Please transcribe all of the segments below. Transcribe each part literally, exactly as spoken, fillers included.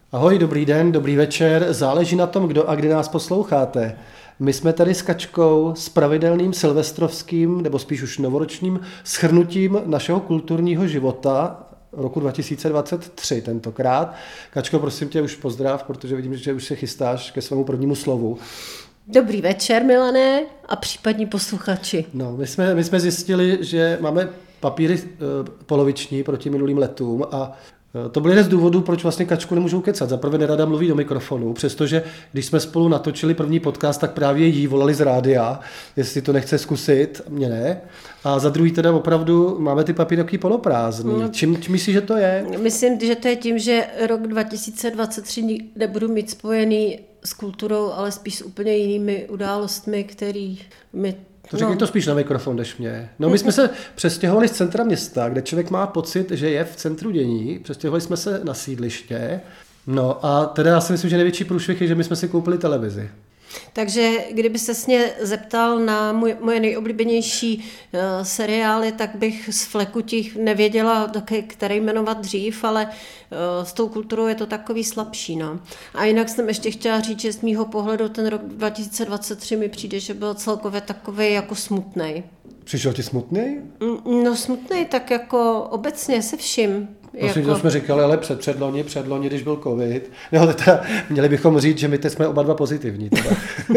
Ahoj, dobrý den, dobrý večer, záleží na tom, kdo a kdy nás posloucháte. My jsme tady s Kačkou s pravidelným silvestrovským, nebo spíš už novoročním shrnutím našeho kulturního života roku dva tisíce dvacet tři tentokrát. Kačko, prosím tě, už pozdrav, protože vidím, že už se chystáš ke svému prvnímu slovu. Dobrý večer, Milané, a případní posluchači. No, my jsme, my jsme zjistili, že máme papíry e, poloviční proti minulým letům a to byl jeden z důvodů, proč vlastně Kačku nemůžou kecat. Za prvé nerada mluví do mikrofonu, přestože když jsme spolu natočili první podcast, tak právě jí volali z rádia, jestli to nechce zkusit, mě ne. A za druhý teda opravdu máme ty papíry takový poloprázdný. No, čím, čím myslíš, že to je? Myslím, že to je tím, že rok dva tisíce dvacet tři nebudu mít spojený s kulturou, ale spíš s úplně jinými událostmi, které mi... To řekni no. to spíš na mikrofon, než mě. No my jsme se přestěhovali z centra města, kde člověk má pocit, že je v centru dění. Přestěhovali jsme se na sídliště. No a teda já si myslím, že největší průšvih je, že my jsme si koupili televizi. Takže kdyby se mě zeptal na můj, moje nejoblíbenější uh, seriály, tak bych z fleku těch nevěděla, který jmenovat dřív, ale uh, s tou kulturou je to takový slabší. No. A jinak jsem ještě chtěla říct, že z mýho pohledu ten rok dva tisíce dvacet tři mi přijde, že byl celkově takový jako smutnej. Přišel ti smutný? No smutný, tak jako obecně se vším. Prosím, jako... to jsme říkali, ale před, předloni, předloni, když byl covid. No, teda, měli bychom říct, že my teď jsme oba dva pozitivní. Teda.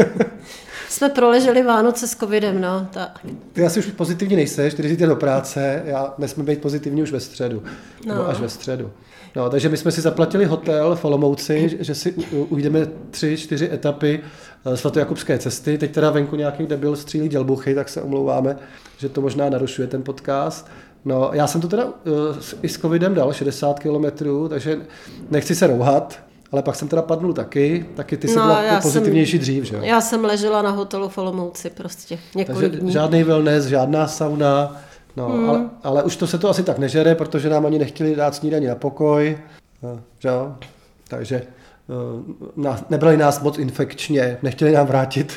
Jsme proleželi Vánoce s covidem, no. Ta... Ty asi už pozitivní nejseš, ty jdete do práce, já nesmím být pozitivní už ve středu. No. Nebo až ve středu. No, takže my jsme si zaplatili hotel v Olomouci, že si ujdeme tři, čtyři etapy svatojakubské cesty. Teď teda venku nějaký debil střílí dělbuchy, tak se omlouváme, že to možná narušuje ten podcast. No, já jsem to teda uh, i s covidem dal šedesát kilometrů, takže nechci se rouhat, ale pak jsem teda padnul taky, taky ty jsi no, byla pozitivnější jsem, dřív, že jo? Já jsem ležela na hotelu v Olomouci prostě několik takže dní. Žádný wellness, žádná sauna, no, hmm. ale, ale už to se to asi tak nežere, protože nám ani nechtěli dát snídaní na pokoj, no, že jo? Takže uh, na, nebrali nás moc infekčně, nechtěli nám vrátit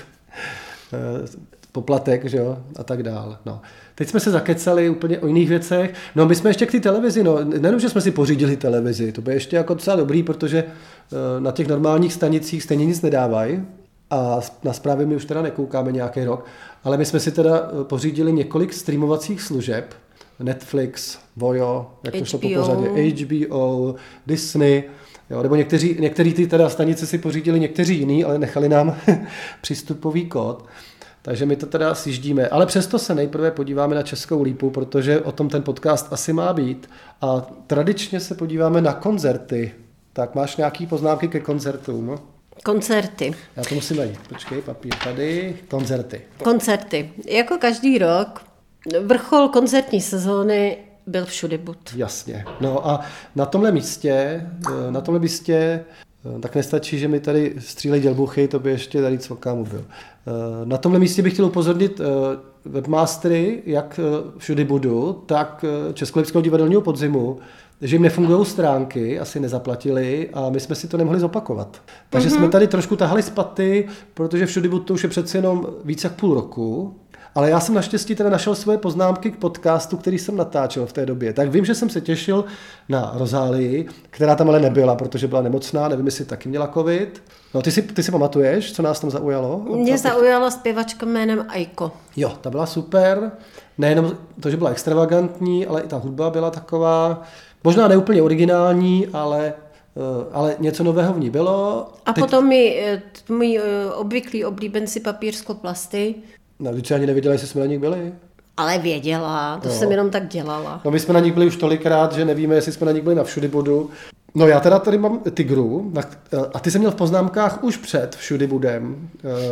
uh, poplatek, že jo, a tak dál, no. Teď jsme se zakecali úplně o jiných věcech. No my jsme ještě k té televizi, no nejenom, že jsme si pořídili televizi, to by ještě jako docela dobrý, protože na těch normálních stanicích stejně nic nedávají a na zprávy my už teda nekoukáme nějaký rok, ale my jsme si teda pořídili několik streamovacích služeb, Netflix, Vojo, jak to šlo po pořadě, H B O, Disney, jo, nebo někteří, některý ty teda stanice si pořídili někteří jiný, ale nechali nám přístupový kód. Takže my to teda sjíždíme, ale přesto se nejprve podíváme na Českou lípu, protože o tom ten podcast asi má být. A tradičně se podíváme na koncerty. Tak máš nějaký poznámky ke koncertům? Koncerty. Já to musím najít. Počkej, papír tady. Koncerty. Koncerty. Jako každý rok, vrchol koncertní sezóny byl Všudybuď. Jasně. No a na tomhle místě, na tomhle místě tak nestačí, že mi tady střílej dělbuchy, to by ještě tady cvoká mobil. Na tomhle místě bych chtěl upozornit webmastery, jak Všudybudu, tak Českolipského divadelního podzimu, že jim nefungují stránky, asi nezaplatili a my jsme si to nemohli zopakovat. Takže mm-hmm. jsme tady trošku tahali z paty, protože Všudybud to už je přeci jenom víc jak půl roku. Ale já jsem naštěstí teda našel svoje poznámky k podcastu, který jsem natáčel v té době. Tak vím, že jsem se těšil na Rozálii, která tam ale nebyla, protože byla nemocná, nevím, jestli taky měla covid. No, ty si, ty si pamatuješ, co nás tam zaujalo? Mě zaujala zpěvačka jménem Aiko. Jo, ta byla super. Nejenom to, že byla extravagantní, ale i ta hudba byla taková, možná neúplně originální, ale... ale něco nového v ní bylo. A Teď... potom mi můj obvyklý oblíbenci papírsko-plasty. No, když ani nevěděla, jestli jsme na nich byli. Ale věděla, to no. jsem jenom tak dělala. No my jsme na nich byli už tolikrát, že nevíme, jestli jsme na nich byli na Všudybudu. No já teda tady mám Tigru a ty jsem měl v poznámkách už před Všudybudem.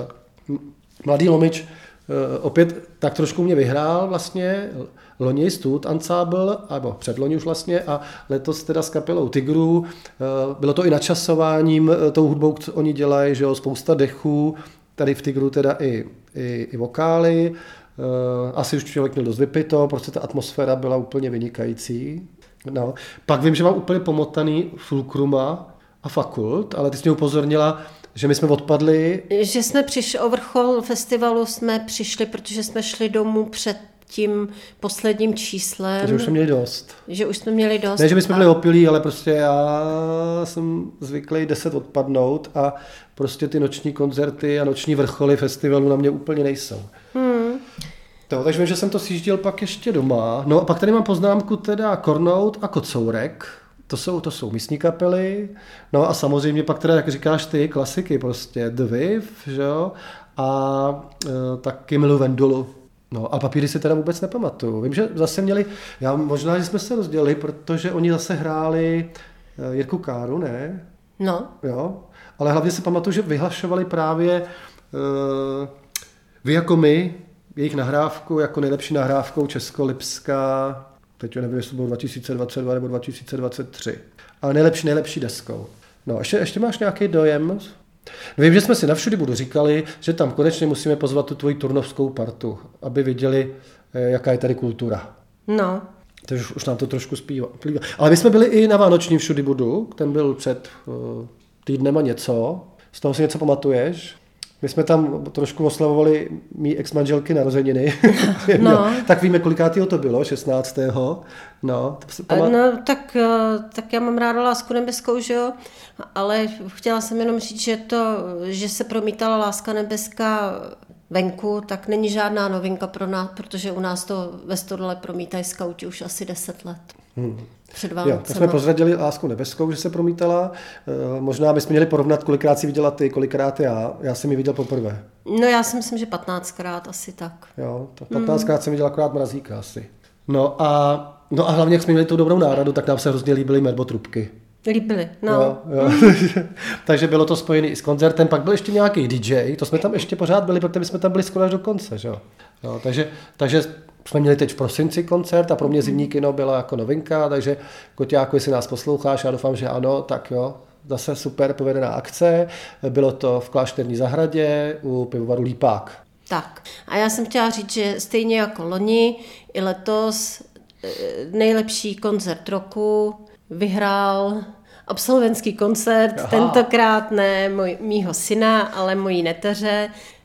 Mladý Lomič opět tak trošku mě vyhrál vlastně, loni Stud Ensemble, nebo předloni už vlastně, a letos teda s kapelou Tigru. Bylo to i načasováním tou hudbou, co oni dělají, že jo, spousta dechů, tady v Tigru teda i, i, i vokály. Asi už člověk měl dost vypito, prostě ta atmosféra byla úplně vynikající. No. Pak vím, že mám úplně pomotaný Fulkruma a Fakult, ale ty jsi mě upozornila, že my jsme odpadli. Že jsme přišli, o vrchol festivalu jsme přišli, protože jsme šli domů před tím posledním číslem. Že už jsme měli dost. Že už jsme měli dost. Ne, že bychom byli opilí, ale prostě já jsem zvyklý deset odpadnout a prostě ty noční koncerty a noční vrcholy festivalu na mě úplně nejsou. Hmm. To, takže vím, že jsem to sjížděl pak ještě doma. No a pak tady mám poznámku teda Kornout a Kocourek. To jsou, to jsou místní kapely. No a samozřejmě pak teda, jak říkáš ty, klasiky prostě The Viv, že jo? A e, taky Milu Vendulu. No a Papíry si teda vůbec nepamatuju. Vím, že zase měli, já možná, že jsme se rozdělili, protože oni zase hráli e, Jirku Káru, ne? No. Jo, ale hlavně si pamatuju, že vyhlašovali právě e, Vy jako my, jejich nahrávku jako nejlepší nahrávkou Českolipska, teď nevím, jestli to bylo dva tisíce dvacet dva nebo dva tisíce dvacet tři, ale nejlepší, nejlepší deskou. No, ještě, ještě máš nějaký dojem? No, vím, že jsme si navšudy budu říkali, že tam konečně musíme pozvat tu tvoji turnovskou partu, aby viděli, jaká je tady kultura. No. Takže už, už nám to trošku zpívá. Ale my jsme byli i na vánočním Všudy budu, ten byl před uh, týdnem a něco. Z toho si něco pamatuješ? My jsme tam trošku oslavovali mý ex-manželky narozeniny. No. Tak víme, kolikátýho to bylo, šestnáctého No, pamat... no tak, tak já mám ráda Lásku nebeskou, že jo? Ale chtěla jsem jenom říct, že to, že se promítala Láska nebeská venku, tak není žádná novinka pro nás, protože u nás to ve Stodole promítají skauti už asi deset let. Hmm. Před Vánocema. Jo, tak jsme prozradili Lásku nebeskou, že se promítala. E, možná bychom měli porovnat, kolikrát si viděla ty, kolikrát já. Já jsem ji viděl poprvé. No já si myslím, že patnáctkrát asi tak. Jo, tak patnáctkrát hmm. jsem viděl akorát Mrazíka asi. No a, no a hlavně, jak jsme měli tu dobrou náladu, tak nám se hrozně líbily Merbotrubky. Líbily, no. Jo, jo. Mm. Takže bylo to spojené i s koncertem, pak byl ještě nějaký D J, to jsme tam ještě pořád byli, protože jsme tam byli skoro až do konce, že jo. Jo, takže, takže jsme měli teď v prosinci koncert a pro mě Zimní kino byla jako novinka, takže Koťáku, jestli nás posloucháš, já doufám, že ano, tak jo, zase super povedená akce, bylo to v Klášterní zahradě u pivovaru Lípák. Tak a já jsem chtěla říct, že stejně jako loni, i letos nejlepší koncert roku vyhrál absolventský koncert, Aha. tentokrát ne můj, mýho syna, ale mojí neteře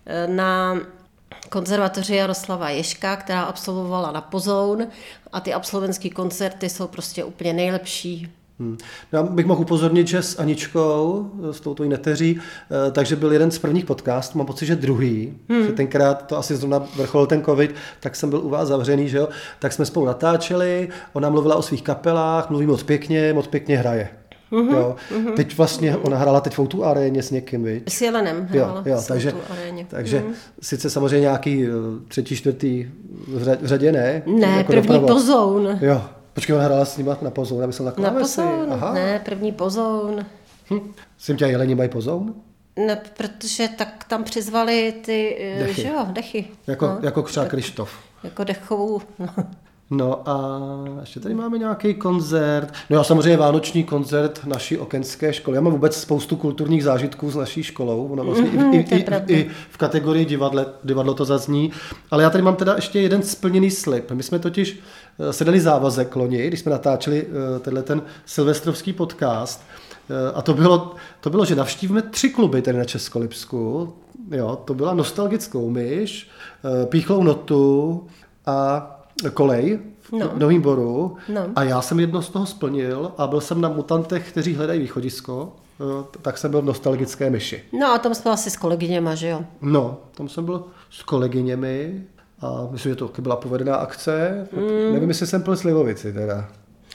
na konzervatoři Jaroslava Ježka, která absolvovala na Pozoun a ty absolventský koncerty jsou prostě úplně nejlepší. Hmm. Já bych mohl upozornit, že s Aničkou, s touto neteří, takže byl jeden z prvních podcastů, mám pocit, že druhý, hmm. že tenkrát to asi zrovna vrcholil ten covid, tak jsem byl u vás zavřený, že jo, tak jsme spolu natáčeli, ona mluvila o svých kapelách, mluví moc pěkně, moc pěkně hraje. Mm-hmm, jo. Mm-hmm. Teď vlastně ona hrála teď v O dva aréně s někým, viď? S Jelenem hrála jo, jo, s takže, O dva aréně. Takže mm-hmm. sice samozřejmě nějaký třetí, čtvrtý v řadě, ne? Ne, jako první doprovod. Pozoun. Jo. Počkej, ona hrála s nima na Pozoun, já myslím na klávesi. Na Pozoun, Aha. ne, první Pozoun. Hm. Jsem tě Jeleni mají Pozoun? Ne, protože tak tam přizvali ty, dechy. že jo, dechy. Jako, no. jako třeba Krištof. Jako dechovou, no. No a ještě tady máme nějaký koncert. No a samozřejmě vánoční koncert naší okenské školy. Já mám vůbec spoustu kulturních zážitků s naší školou. Ona vlastně mm-hmm, i, i, i, i v kategorii divadle, divadlo to zazní. Ale já tady mám teda ještě jeden splněný slib. My jsme totiž se dali závazek loni, když jsme natáčeli tenhle ten silvestrovský podcast. A to bylo, to bylo, že navštívíme tři kluby tady na Českolipsku. Jo, to byla Nostalgickou myš, Píchlou notu a Kolej v no. Novým Boru no. a já jsem jedno z toho splnil a byl jsem na Mutantech, kteří hledají východisko, tak jsem byl v Nostalgické myši. No a tam jsme asi s kolegyněma, že jo? No, tam jsem byl s kolegyněmi a myslím, že to byla povedená akce. Mm. Nevím, jestli jsem byl Slivovici teda.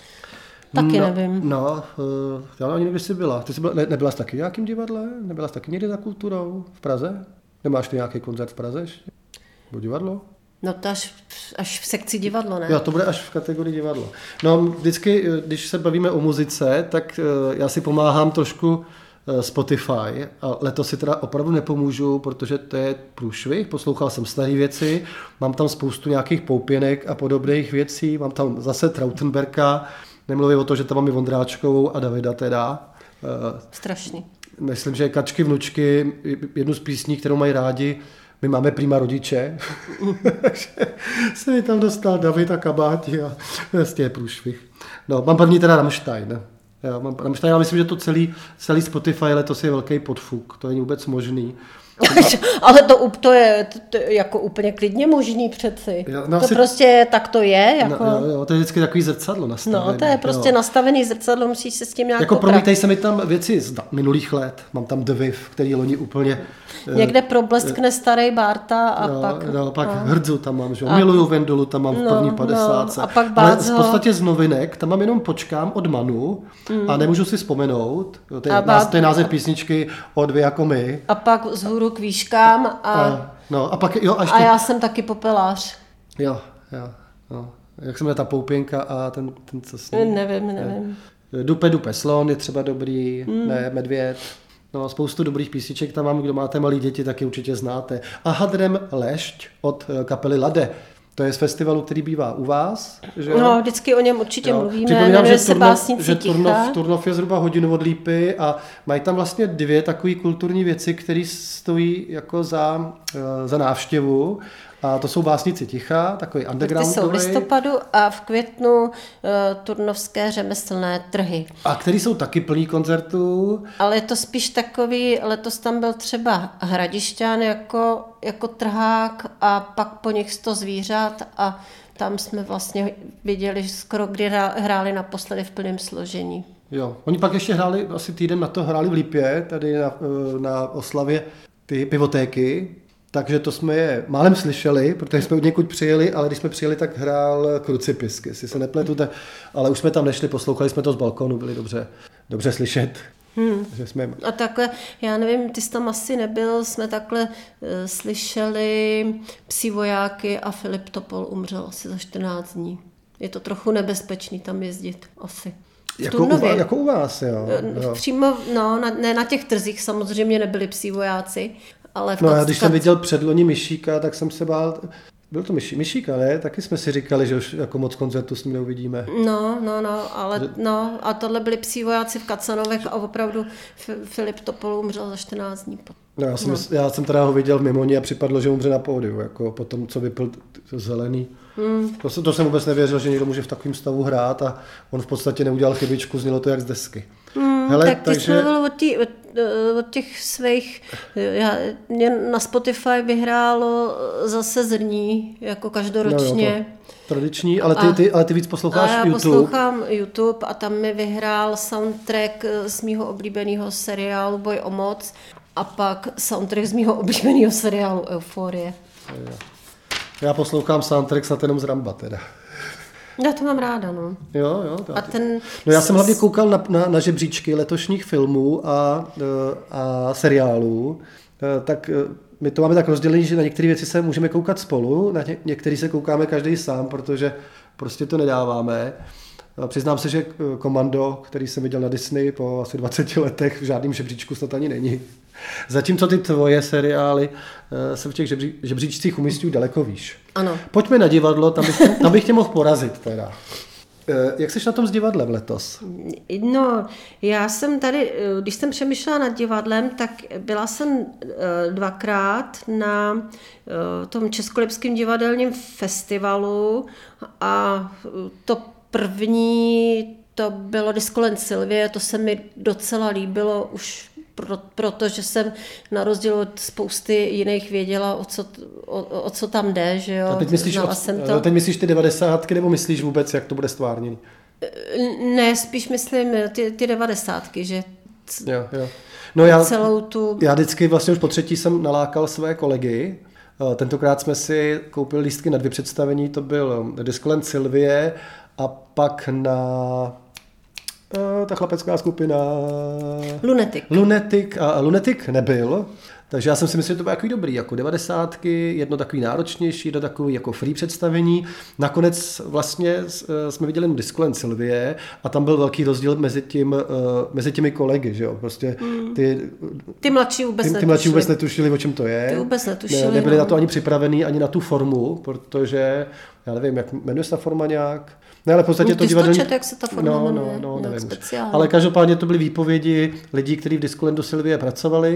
Taky no, nevím. No, já ani nevím, jestli byla. Ty jsi byla, ne, nebyla jsi taky v nějakým divadle? Nebyla jsi taky někdy za kulturou v Praze? Nemáš ty nějaký koncert v Praze ještě? Nebo divadlo? No to až, až v sekci divadlo, ne? Jo, to bude až v kategorii divadlo. No vždycky, když se bavíme o muzice, tak já si pomáhám trošku Spotify a letos si teda opravdu nepomůžu, protože to je průšvih, poslouchal jsem staré věci, mám tam spoustu nějakých poupěnek a podobných věcí, mám tam zase Trautenberka, nemluvím o to, že tam mám i Vondráčkovou a Davida teda. Strašný. Myslím, že Kačky vnučky, jednu z písní, kterou mají rádi, my máme prima rodiče, takže se mi tam dostal David a Kabáti a vlastně je průšvih. No, mám první teda Rammstein. Já mám Rammstein, já myslím, že to celý, celý Spotify letos je velký podfuk, to není vůbec možný. Ale to, to je to, to jako úplně klidně možný přeci. Jo, no to asi... prostě tak to je. Jako... No, jo, jo, to je vždycky takový zrcadlo nastavený. No, to je prostě jo. nastavený zrcadlo, musíš se s tím nějak jako promítají se mi tam věci z minulých let. Mám tam The Viv, který loni úplně... Někde probleskne starý Bárta a no, pak... No, pak a... Hrdzu tam mám, že? A... Miluju Vendulu, tam mám v první no, padesátce. No, a pak ale Bádzo... v podstatě z novinek, tam mám jenom Počkám od Manu mm. a nemůžu si vzpomenout. To je, Bád... to je název písničky O dvě jako my. A pak z hůru k výškám a... a no, a, pak, jo, a, ještě... a já jsem taky popelář. Jo, jo, jo. Jak se jmenuje ta Poupěnka a ten, ten co s ním? Nevím, nevím. Dupe, dupe, slon je třeba dobrý, mm. ne, medvěd. No, spoustu dobrých písniček tam mám, kdo máte malé děti, tak je určitě znáte. A Hadrem Lešť od kapely Lade. To je z festivalu, který bývá u vás. Že? No, vždycky o něm určitě jo. mluvíme. Připomínám, že, Turnov, že Turnov, Turnov je zhruba hodinu od Lípy a mají tam vlastně dvě takové kulturní věci, které stojí jako za, za návštěvu. A to jsou Básníci ticha, takový undergroundový. Ty jsou v listopadu a v květnu uh, turnovské řemeslné trhy. A který jsou taky plný koncertů. Ale je to spíš takový, letos tam byl třeba Hradišťan jako, jako trhák a pak po nich sto zvířat a tam jsme vlastně viděli skoro, kdy hráli naposledy v plném složení. Jo, oni pak ještě hráli, asi týden na to hráli v Lípě, tady na, na oslavě ty pivotéky. Takže to jsme je málem slyšeli, protože jsme od někud přijeli, ale když jsme přijeli, tak hrál Krucipisk, jestli se nepletu, tak, ale už jsme tam nešli, poslouchali jsme to z balkónu, byli dobře, dobře slyšet. Hmm. Že jsme... A takhle, já nevím, ty jsi tam asi nebyl, jsme takhle uh, slyšeli Psí vojáky a Filip Topol umřel asi za čtrnáct dní. Je to trochu nebezpečný tam jezdit, asi. Jako u, jako u vás, jo. jo. Přímo, no, na, ne na těch trzích samozřejmě nebyli psí vojáci, ale v No já když jsem viděl předloni Myšíka, tak jsem se bál, byl to Myší, Myšíka, ne? Taky jsme si říkali, že už jako moc koncertu s ním neuvidíme. No, no, no, ale že... no, a tohle byli psí vojáci v Kacanovech a opravdu Filip Topol umřel za čtrnáct dní. No, já, jsem, no. já jsem teda ho viděl v Mimoni a připadlo, že umře na pódiu, jako po tom, co vypil to zelený. Hmm. To, to jsem vůbec nevěřil, že někdo může v takovém stavu hrát a on v podstatě neudělal chybičku, znělo to jak z desky. Hmm, Hele, tak takže... ty jsi mluvil od, tý, od, od těch svých, já, mě na Spotify vyhrálo zase Zrní, jako každoročně. No jo, tradiční, ale ty, ty, ale ty víc posloucháš a já YouTube. poslouchám YouTube a tam mi vyhrál soundtrack z mýho oblíbeného seriálu Boj o moc a pak soundtrack z mýho oblíbeného seriálu Euforie. Já poslouchám soundtrack snad jenom z Ramba teda. Já to mám ráda, no. Jo, jo. A ten... No já jsem hlavně koukal na, na, na žebříčky letošních filmů a, a seriálů, tak my to máme tak rozdělení, že na některé věci se můžeme koukat spolu, na ně, některé se koukáme každý sám, protože prostě to nedáváme. Přiznám se, že Komando, který jsem viděl na Disney po asi dvaceti letech, v žádném žebříčku snad ani není. Zatímco ty tvoje seriály se v těch žebří, žebříčcích umísťují daleko výš. Ano. Pojďme na divadlo, tam bych, tam bych tě mohl porazit teda. Jak jsi na tom s divadlem letos? No, já jsem tady, když jsem přemýšlela nad divadlem, tak byla jsem dvakrát na tom Českolipském divadelním festivalu a to první, to bylo Discolent Sylvie, to se mi docela líbilo už pro, protože jsem na rozdíl od spousty jiných věděla, o co, o, o co tam jde, že jo. A teď myslíš, od, jsem to... teď myslíš ty devadesátky, nebo myslíš vůbec, jak to bude stvárněný? Ne, spíš myslím ty, ty devadesátky, že jo, jo. No já, celou tu... Já vždycky vlastně už po třetí jsem nalákal své kolegy. Tentokrát jsme si koupili lístky na dvě představení, to byl Discolent Sylvie a pak na ta chlapecká skupina Lunatic. Lunatic a Lunatic nebyl, takže já jsem si myslel, že to bylo takový dobrý, jako devadesátky, jedno takový náročnější, jedno takový jako free představení. Nakonec vlastně jsme viděli jen Discolent Sylvie a tam byl velký rozdíl mezi, tím, mezi těmi kolegy, že jo, prostě ty, ty mladší vůbec ty, netušili. Ty mladší vůbec netušili, o čem to je. Ty vůbec netušili. Ne, nebyli no. na to ani připravení, ani na tu formu, protože, já nevím, jak jmenuje se ta forma nějak. Ne, ale v podstatě to divadelní... Čet, jak se ta forma no, jmenuje, no, no, nevím. Speciálně. Ale každopádně to byly výpovědi lidí, kteří v Discolentu Sylvie pracovali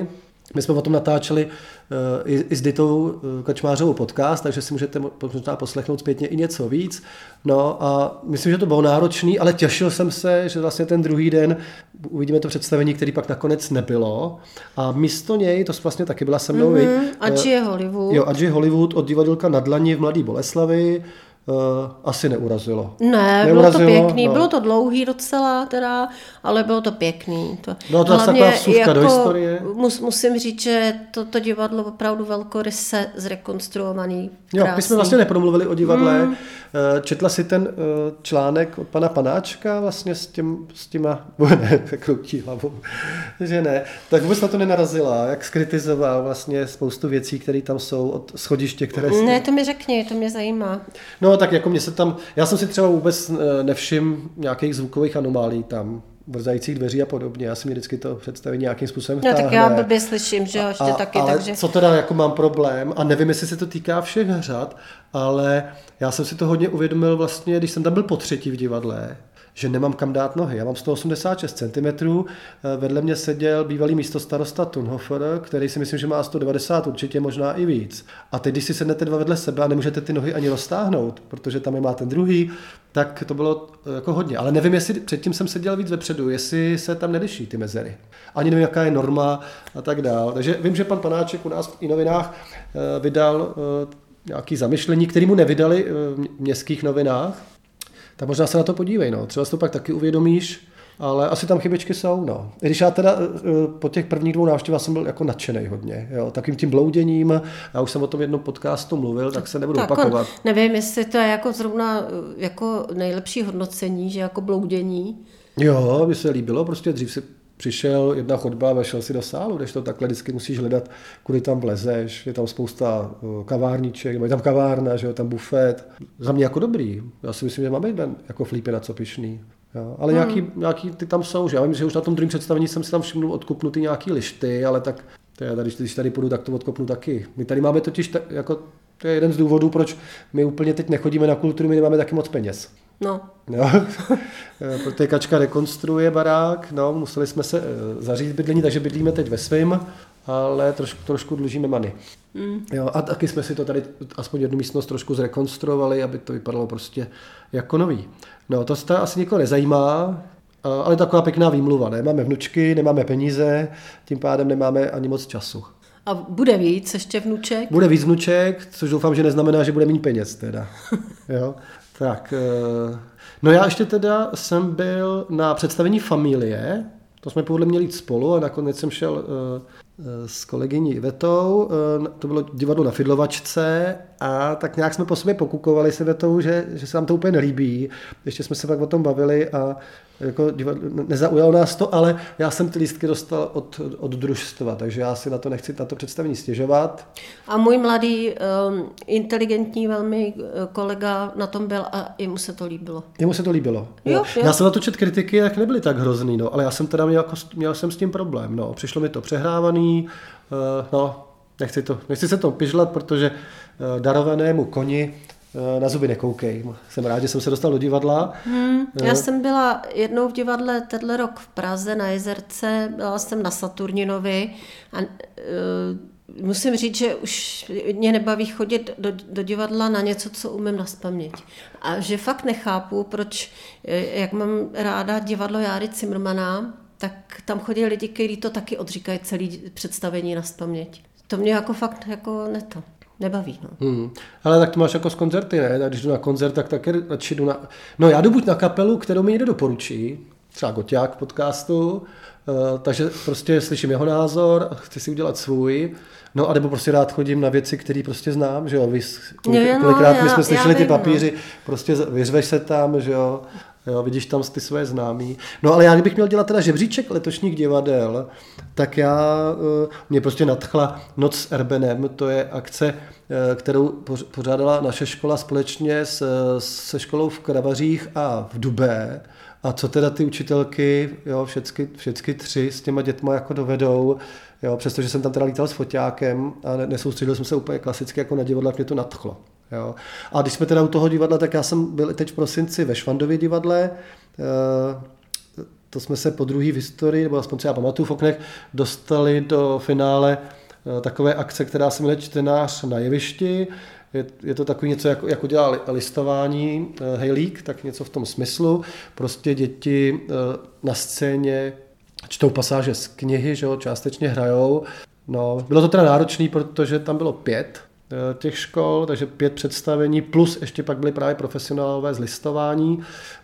My jsme o tom natáčeli uh, i, i s Ditou uh, Kačmářovou podcast, takže si můžete možná poslechnout zpětně i něco víc. No a myslím, že to bylo náročný, ale těšil jsem se, že vlastně ten druhý den uvidíme to představení, který pak nakonec nebylo. A místo něj, to vlastně taky byla se mnou, mm-hmm. Adžie Hollywood. Jo, Adžie Hollywood od Divadelka Na dlani v Mladé Boleslavi. Uh, asi neurazilo. Ne, neurazilo, bylo to pěkný, no. Bylo to dlouhý docela teda, ale bylo to pěkný. To, bylo to asi taková vsuvka jako, do historie. Mus, musím říct, že to, to divadlo opravdu velkoryse zrekonstruovaný. Jo, my jsme vlastně nepromluvili o divadle. Hmm. Četla si ten uh, článek od pana Panáčka vlastně s, těm, s těma, ne, kroutí hlavou, že ne. Tak vůbec na to nenarazila, jak skritizoval vlastně spoustu věcí, které tam jsou od schodiště, které... Si... Ne, to mi řekni, to mě zajímá. No tak jako mě se tam, já jsem si třeba vůbec nevšiml nějakých zvukových anomálí tam, vrzajících dveří a podobně. Já si mě vždycky to představím nějakým způsobem vtáhne. No tak já blbě slyším, že jo, ještě taky. Ale takže... co teda jako mám problém, a nevím, jestli se to týká všech řad, ale já jsem si to hodně uvědomil vlastně, když jsem tam byl po třetí v divadle, že nemám kam dát nohy. Já mám sto osmdesát šest centimetrů, vedle mě seděl bývalý místostarosta Thunhofer, který si myslím, že má sto devadesát, určitě možná i víc. A teď, když si sednete dva vedle sebe a nemůžete ty nohy ani roztáhnout, protože tam je má ten druhý, tak to bylo jako hodně. Ale nevím, jestli předtím jsem seděl víc vepředu, jestli se tam neliší ty mezery. Ani nevím, jaká je norma a tak dál. Takže vím, že pan Panáček u nás v iNovinách vydal nějaké zamyšlení, které mu nevydali v městských novinách. Tak možná se na to podívej, no. Třeba si to pak taky uvědomíš, ale asi tam chybičky jsou, no. I když já teda po těch prvních dvou návštěvách jsem byl jako nadšenej hodně, jo. Takým tím blouděním, já už jsem o tom jednom podcastu mluvil, tak se nebudu tak opakovat. On, nevím, jestli to je jako zrovna jako nejlepší hodnocení, že jako bloudění. Jo, mi se líbilo, prostě dřív si přišel jedna chodba a vešel si do sálu, když to takhle vždycky musíš hledat, kudy tam vlezeš, je tam spousta kavárníček, je tam kavárna, že je tam bufet. Za mě jako dobrý, já si myslím, že máme jeden jako flípy na co pyšný. Jo. Ale hmm. nějaký, nějaký ty tam jsou, že já vím, že už na tom druhém představení jsem si tam všimnul odkopnutý nějaký lišty, ale tak tady, když tady půjdu, tak to odkopnu taky. My tady máme totiž, tak, jako, to je jeden z důvodů, proč my úplně teď nechodíme na kulturu, my nemáme taky moc peněz. No. No. Protože Kačka rekonstruuje barák, no, museli jsme se zařídit bydlení, takže bydlíme teď ve svým, ale trošku, trošku dlužíme many. Mm. Jo, a taky jsme si to tady aspoň jednu místnost trošku zrekonstruovali, aby to vypadalo prostě jako nový. No, to se asi nikoho nezajímá, ale taková pěkná výmluva, ne? Máme vnučky, nemáme peníze, tím pádem nemáme ani moc času. A bude víc ještě vnuček? Bude víc vnuček, což doufám, že neznamená, že bude méně peněz teda. Jo. Tak, no já ještě teda jsem byl na představení Familie, to jsme původně měli jít spolu a nakonec jsem šel s kolegyní Ivetou, to bylo divadlo na Fidlovačce a tak nějak jsme po sobě pokukovali s Ivetou, že, že se nám to úplně nelíbí. Ještě jsme se pak o tom bavili a jako divadlo, nezaujalo nás to, ale já jsem ty lístky dostal od, od družstva, takže já si na to nechci na to představení stěžovat. A můj mladý, um, inteligentní velmi kolega na tom byl a jemu se to líbilo. Jemu se to líbilo. Jo, jo. Já jsem na to čet kritiky, jak nebyly tak hrozný, no, ale já jsem teda měl, jako, měl jsem s tím problém. No. Přišlo mi to přehrávaný, uh, no, nechci, to, nechci se to pižlat, protože uh, darovanému koni na zuby nekoukej. Jsem rád, že jsem se dostal do divadla. Hmm, já jsem byla jednou v divadle tenhle rok v Praze na Jezerce, byla jsem na Saturninovi a uh, musím říct, že už mě nebaví chodit do, do divadla na něco, co umím nazpaměť. A že fakt nechápu, proč, jak mám ráda divadlo Járy Cimrmana, tak tam chodí lidi, kteří to taky odříkají celý představení nazpaměť. To mě jako fakt jako neto. Nebaví, no. Hmm. Ale tak to máš jako z koncerty, ne? Když jdu na koncert, tak taky radši jdu na... No já jdu buď na kapelu, kterou mi někdo doporučí, třeba Goťák v podcastu, uh, takže prostě slyším jeho názor a chci si udělat svůj, no a nebo prostě rád chodím na věci, které prostě znám, že jo, Vy, kolik, kolikrát no, my jsme slyšeli ty papíři, no. Prostě vyřveš se tam, že jo, jo, vidíš tam ty své známí. No ale já kdybych měl dělat teda žebříček letošních divadel, tak já, mě prostě nadchla Noc s Erbenem, to je akce, kterou pořádala naše škola společně s, se školou v Kravařích a v Dubé. A co teda ty učitelky, jo, všecky, všecky tři s těma dětma jako dovedou, jo, přestože jsem tam teda lítal s foťákem a nesoustředil jsem se úplně klasicky jako na divadla, mě to nadchlo. Jo. A když jsme teda u toho divadla, tak já jsem byl teď v prosinci ve Švandově divadle, to jsme se po druhý v historii, nebo aspoň co já pamatuju v oknech, dostali do finále takové akce, která se jmenuje Čtenář na jevišti. Je, je to takový něco, jako, jako dělá listování Hejlík, tak něco v tom smyslu. Prostě děti na scéně čtou pasáže z knihy, že jo, částečně hrajou. No, bylo to teda náročné, protože tam bylo pět těch škol, takže pět představení, plus ještě pak byly právě profesionálové z listování,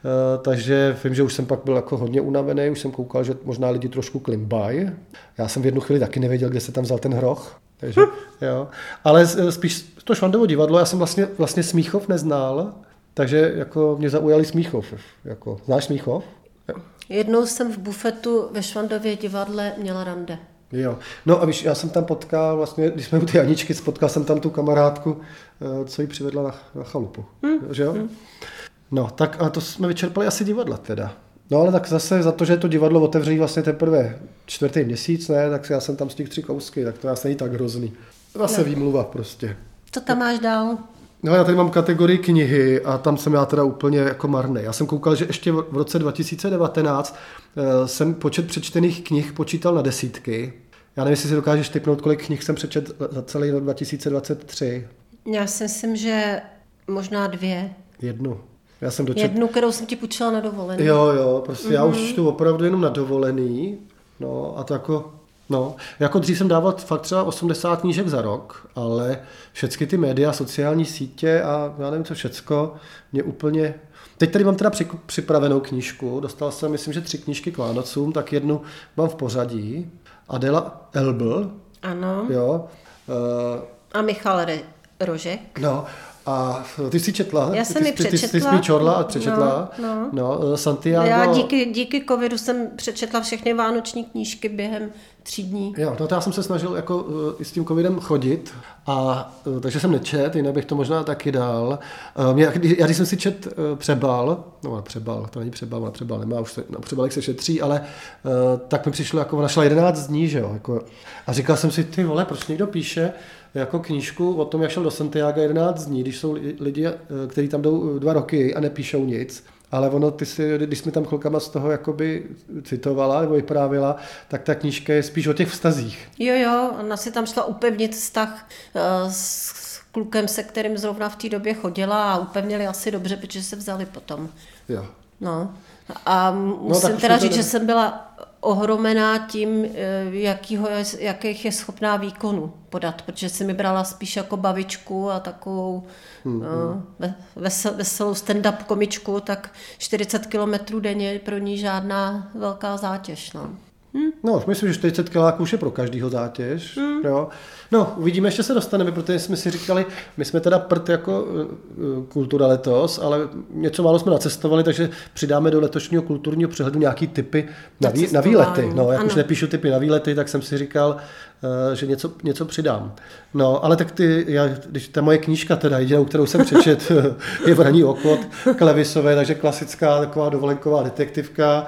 takže vím, že už jsem pak byl jako hodně unavený, už jsem koukal, že možná lidi trošku klimbají. Já jsem v jednu chvíli taky nevěděl, kde se tam vzal ten hroch, takže, jo. Ale spíš to Švandovo divadlo, já jsem vlastně, vlastně Smíchov neznal, takže jako mě zaujali Smíchov. Jako, znáš Smíchov? Jednou jsem v bufetu ve Švandově divadle měla rande. Jo. No a víš, já jsem tam potkal, vlastně, když jsme u ty Aničky, potkal jsem tam tu kamarádku, co ji přivedla na, na chalupu. Hmm. Že jo? Hmm. No, tak a to jsme vyčerpali asi divadla teda. No ale tak zase za to, že to divadlo otevřeli vlastně teprve čtvrtý měsíc, ne, tak já jsem tam z těch tři kousky, tak to asi není tak hrozný. Zase no. Výmluva prostě. Co tam máš dál? No já tady mám kategorii knihy a tam jsem já teda úplně jako marný. Já jsem koukal, že ještě v roce dva tisíce devatenáct jsem počet přečtených knih počítal na desítky. Já nevím, jestli si dokážeš tipnout, kolik knih jsem přečet za celý rok dva tisíce dvacet tři. Já si myslím, že možná dvě. Jednu. Já jsem dočet... Jednu, kterou jsem ti půjčila na dovolený. Jo, jo, prostě mm-hmm. Já už čtu opravdu jenom na dovolený. No a to jako... No, jako dřív jsem dával fakt třeba osmdesát knížek za rok, ale všechny ty média, sociální sítě a já nevím co všecko, mě úplně... Teď tady mám teda připravenou knížku, dostal jsem, myslím, že tři knížky k Vánocům, tak jednu mám v pořadí. Adela Elbl. Ano. Jo. Uh, a Michal Re- Rožek. No. A ty jsi četla? Já jsem ji přečetla. Ty, ty, ty jsi mi čorla a přečetla? No, no. no Santiago... Já díky, díky covidu jsem přečetla všechny vánoční knížky během tří dní. Jo, no to já jsem se snažil jako i s tím covidem chodit, a takže jsem nečet, jinak bych to možná taky dal. Mě, já když jsem si čet Přebal, no Přebal, to není Přebal, na Přebal nemá, už se, na Přebalek se šetří, ale tak mi přišlo, jako našla jedenáct dní, že jo, jako, a říkal jsem si, ty vole, proč někdo píše jako knížku o tom, jak šel do Santiago jedenáct dní, když jsou lidi, kteří tam jdou dva roky a nepíšou nic. Ale ono, ty si, když jsme tam chvilkama z toho jakoby citovala nebo vyprávěla, tak ta knížka je spíš o těch vztazích. Jo, jo, ona si tam šla upevnit vztah uh, s klukem, se kterým zrovna v té době chodila a upevnili asi dobře, protože se vzali potom. Jo. No. A musím no, teda říct, že jsem byla ohromená tím, jakýho je, jakých je schopná výkonu podat, protože si mi brala spíš jako bavičku a takovou hmm, uh, vesel, veselou stand-up komičku, tak čtyřicet kilometrů denně pro ní žádná velká zátěž. No. Hmm. No, myslím, že čtyřicet kiláků už je pro každýho zátěž. Hmm. Jo. No, uvidíme, ještě se dostaneme, protože jsme si říkali, my jsme teda prd jako uh, kultura letos, ale něco málo jsme nacestovali, takže přidáme do letošního kulturního přehledu nějaký tipy na, vý, na výlety. No, jak ano. Už nepíšu tipy na výlety, tak jsem si říkal, uh, že něco, něco přidám. No, ale tak ty, já, když ta moje knížka teda, jedinou, kterou jsem přečet, je Vraní oko Klevisové, takže klasická taková dovolenková detektivka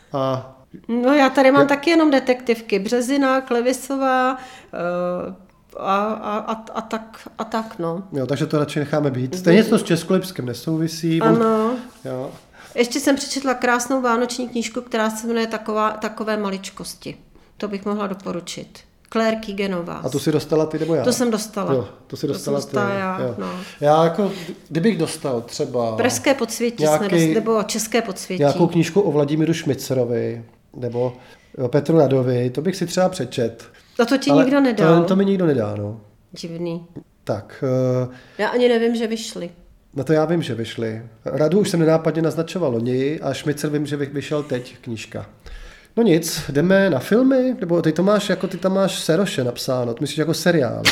a no já tady mám je... taky jenom detektivky. Březina, Klevisová uh, a, a, a, a, tak, a tak, no. Jo, takže to radši necháme být. Stejně to s Českolipskem nesouvisí. Ano. Jo. Ještě jsem přečetla krásnou vánoční knížku, která se jmenuje Taková, Takové maličkosti. To bych mohla doporučit. Claire Keeganová. A tu si dostala ty nebo já? To jsem dostala. Jo, to si dostala to jsem dostala ty. Já, jo. No. Já jako, kdybych dostal třeba... Pražské podsvětí nějaký, nebo České podsvětí. Nějakou knížku o Vladimíru Šmicerovi, nebo o Petru Radovi, to bych si třeba přečet. A to ti ale nikdo nedal. To, to mi nikdo nedá, no. Divný. Tak. Uh, já ani nevím, že vyšli. No to já vím, že vyšli. Radu už jsem nenápadně naznačoval loni a Šmicer vím, že vyšel teď knížka. No nic, jdeme na filmy, nebo ty to máš, jako ty tam máš Seroše napsáno, to myslíš jako seriál.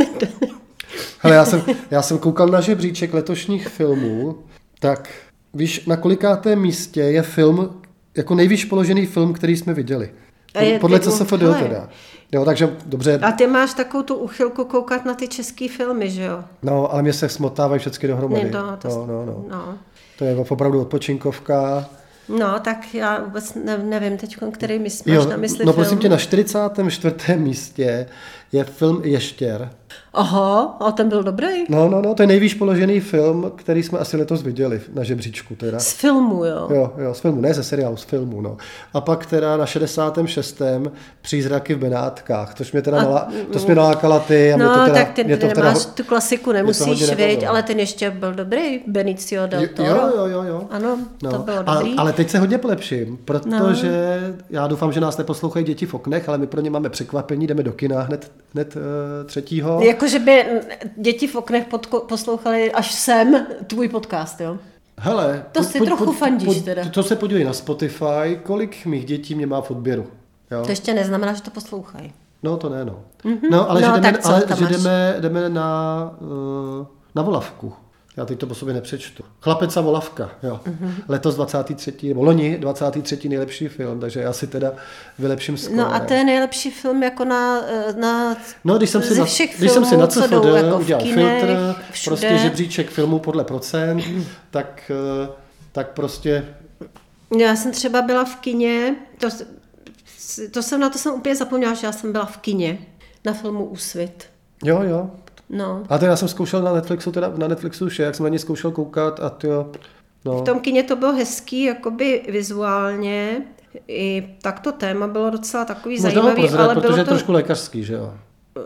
Hele, já jsem, já jsem koukal na žebříček letošních filmů, tak víš, na kolikátém místě je film, jako nejvýš položený film, který jsme viděli. Je, podle C S F D teda. Jo, takže dobře. A ty máš takovou tu uchylku koukat na ty český filmy, že jo? No, ale mě se smotávají všechny dohromady. Ne, no, to, no, no, no. no. To je opravdu odpočinkovka. No, tak já vůbec ne, nevím teď, který máš jo, na mysli no, film. prosím tě, na čtyřicátém čtvrtém místě je film Ještěr. Aha, a ten byl dobrý. No, no, no, to je nejvýš položený film, který jsme asi letos viděli na žebříčku teda. Z filmu, jo? Jo, jo, z filmu, ne ze seriálu, z filmu, no. A pak teda na šedesátém šestém Přízraky v Benátkách, tož mě teda, a, nalá, to jsi mě nalákala ty. A no, mě to teda, tak ty, mě to ty teda, nemáš tu klasiku, nemusíš, vidět, ale ten ještě byl dobrý, Benicio del Toro. Jo, jo, jo, jo. Ano, no. To bylo a, dobrý. ale teď se hodně polepším, protože no. já doufám, že nás neposlouchají děti v oknech, ale my pro ně máme překvapení, jdeme do kina hned, hned uh, třetího. Jakože by děti v oknech podko- poslouchali až sem tvůj podcast, jo? Hele, to si trochu po, fandíš teda. To se podívej na Spotify, kolik mých dětí mě má v odběru. Jo? To ještě neznamená, že to poslouchají. No to ne, no. Mm-hmm. No, ale no, že, jdeme, co, ale, že jdeme, jdeme na, uh, na Volavku. Já teď to po sobě nepřečtu. Chlapec a Volavka, jo. Mm-hmm. Letos dvacátý třetí nebo loni dvacátý třetí nejlepší film, takže já si teda vylepším skoro. No a to je nejlepší film jako na, na no, když jsem si ze na, všech když filmů, jsem si na C F D jako udělal kinech, filtr, všude. prostě žebříček filmů podle procent, tak, tak prostě... Já jsem třeba byla v kině, to, to jsem na to jsem úplně zapomněla, že já jsem byla v kině na filmu Úsvit. Jo, jo. No. A to já jsem zkoušel na Netflixu, teda na Netflixu vše, jak jsem na ně zkoušel koukat a to no. V tom kině to bylo hezký, jakoby vizuálně, i tak to téma bylo docela takový Možná zajímavý, prozrat, ale protože bylo je to... trošku lékařský, že jo?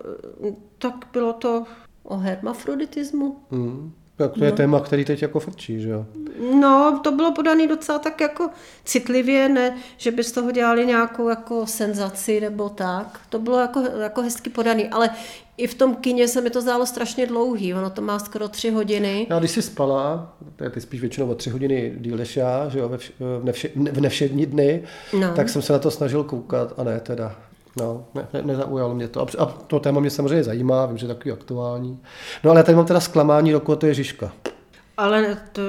Tak bylo to o hermafroditismu. Mm. Tak to je no. téma, který teď jako frčí, že jo? No, to bylo podaný docela tak jako citlivě, ne, že by z toho dělali nějakou jako senzaci nebo tak. To bylo jako, jako hezky podaný, ale i v tom kině se mi to zdálo strašně dlouhý, ono to má skoro tři hodiny. Já když jsi spala, ty spíš většinou o tři hodiny díl než já, že jo, v, nevše, v nevšední dny, no. tak jsem se na to snažil koukat a ne teda. No, ne, ne, nezaujalo mě to. A to téma mě samozřejmě zajímá, vím, že je takový aktuální. No ale já tady mám teda zklamání roku a to je Žižka. Ale to,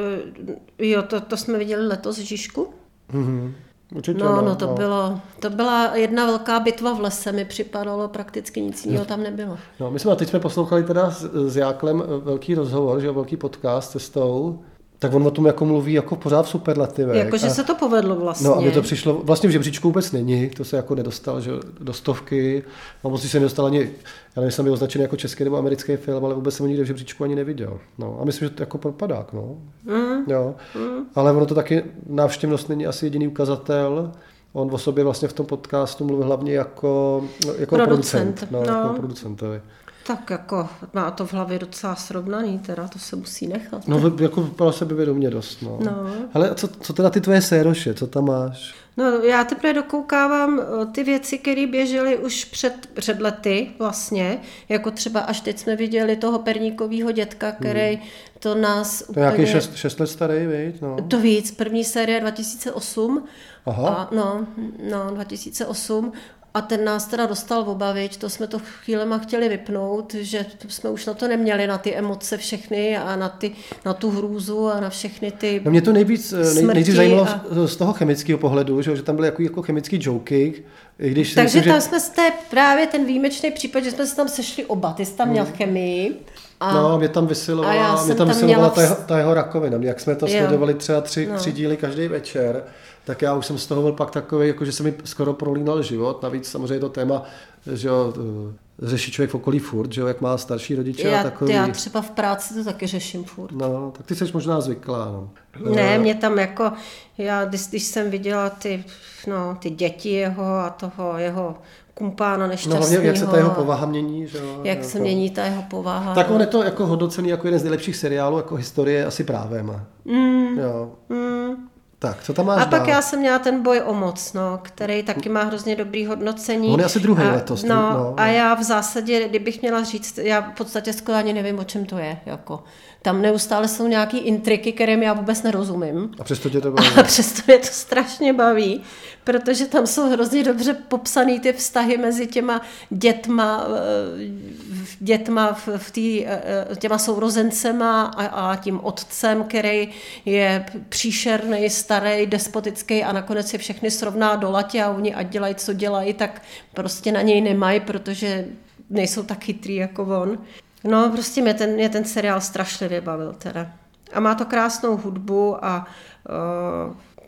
jo, to, to jsme viděli letos Žižku? Mm-hmm. Určitě, no, no, no, to, no. Bylo, to byla jedna velká bitva v lese, mi připadalo, prakticky nic jiného tam nebylo. No, my jsme, a teď jsme poslouchali teda s, s Jáklem velký rozhovor, že jo, velký podcast cestou, tak on o tom jako mluví jako pořád v superlativech. Jakože se to povedlo vlastně. No a mě to přišlo, vlastně v žebříčku vůbec není, to se jako nedostal, že do stovky, no moc se nedostal ani, já nevím, jestli byl označený jako český nebo americký film, ale vůbec jsem ho nikde v žebříčku ani neviděl. No a myslím, že to jako propadák, no. Mm. Jo. Mm. Ale ono to taky, návštěvnost není asi jediný ukazatel. On o sobě vlastně v tom podcastu mluvil hlavně jako, jako producent. producent. No, no. Jako producentovi. Tak jako má to v hlavě docela srovnaný, teda to se musí nechat. No jako pro sebevědomě dost, no. no. Hele, co, co teda ty tvoje séroše, co tam máš? No já teprve dokoukávám ty věci, které běžely už před, před lety vlastně, jako třeba až teď jsme viděli toho Perníkovýho dětka, který hmm. to nás to úplně... je nějaký šest, šest let starý, viď? No. To víc, první série dva tisíce osm. Aha. A, no, no, dva tisíce osm. A ten nás teda dostal v obavy, to jsme to chvílema chtěli vypnout, že jsme už na to neměli, na ty emoce všechny a na, ty, na tu hrůzu a na všechny ty no mě to nejvíc, nej, nejdřív zajímalo a... z toho chemického pohledu, že, že tam byly jako, jako chemický joky. Když Takže myslím, tam že... jsme z té, právě ten výjimečný případ, že jsme se tam sešli oba, ty jsi tam měl hmm. chemii. A... No, mě tam vysilovala, mě tam tam vysilovala měla... ta, jeho, ta jeho rakovina. Jak jsme to jo. sledovali třeba tři, no. tři díly každý večer, tak já už jsem z toho byl pak takový, jako že se mi skoro prolínal život. Navíc samozřejmě to téma, že jo, řeší člověk v okolí furt, že jo, jak má starší rodiče já, a takový. Já třeba v práci to taky řeším furt. No, tak ty jsi možná zvyklá. No. Ne, mě tam jako, já když, když jsem viděla ty, no, ty děti jeho a toho jeho kumpána nešťastného. No hlavně, jak se ta jeho povaha mění, že jo. Jak se mění ta jeho povaha. Tak on je to jako hodnocený jako jeden z nejlepších seriálů, jako historie asi právem. Mm, jo. Mm. Tak, co tam máš A pak dál? já jsem měla ten Boj o moc, no, který taky má hrozně dobrý hodnocení. On je asi druhý a, letos. No, no, a já v zásadě, kdybych měla říct, já v podstatě skoro ani nevím, o čem to je. Jako. Tam neustále jsou nějaký intriky, kterým já vůbec nerozumím. A přesto tě to baví. A přesto mě to strašně baví, protože tam jsou hrozně dobře popsaný ty vztahy mezi těma dětma, dětma v, v tý, těma sourozencema a, a tím otcem, který je příšerný, starý, despotický a nakonec je všechny srovná do latě a oni ať dělají, co dělají, tak prostě na něj nemají, protože nejsou tak chytrý jako on. No, prostě mě ten, mě ten seriál strašlivě bavil teda. A má to krásnou hudbu a uh,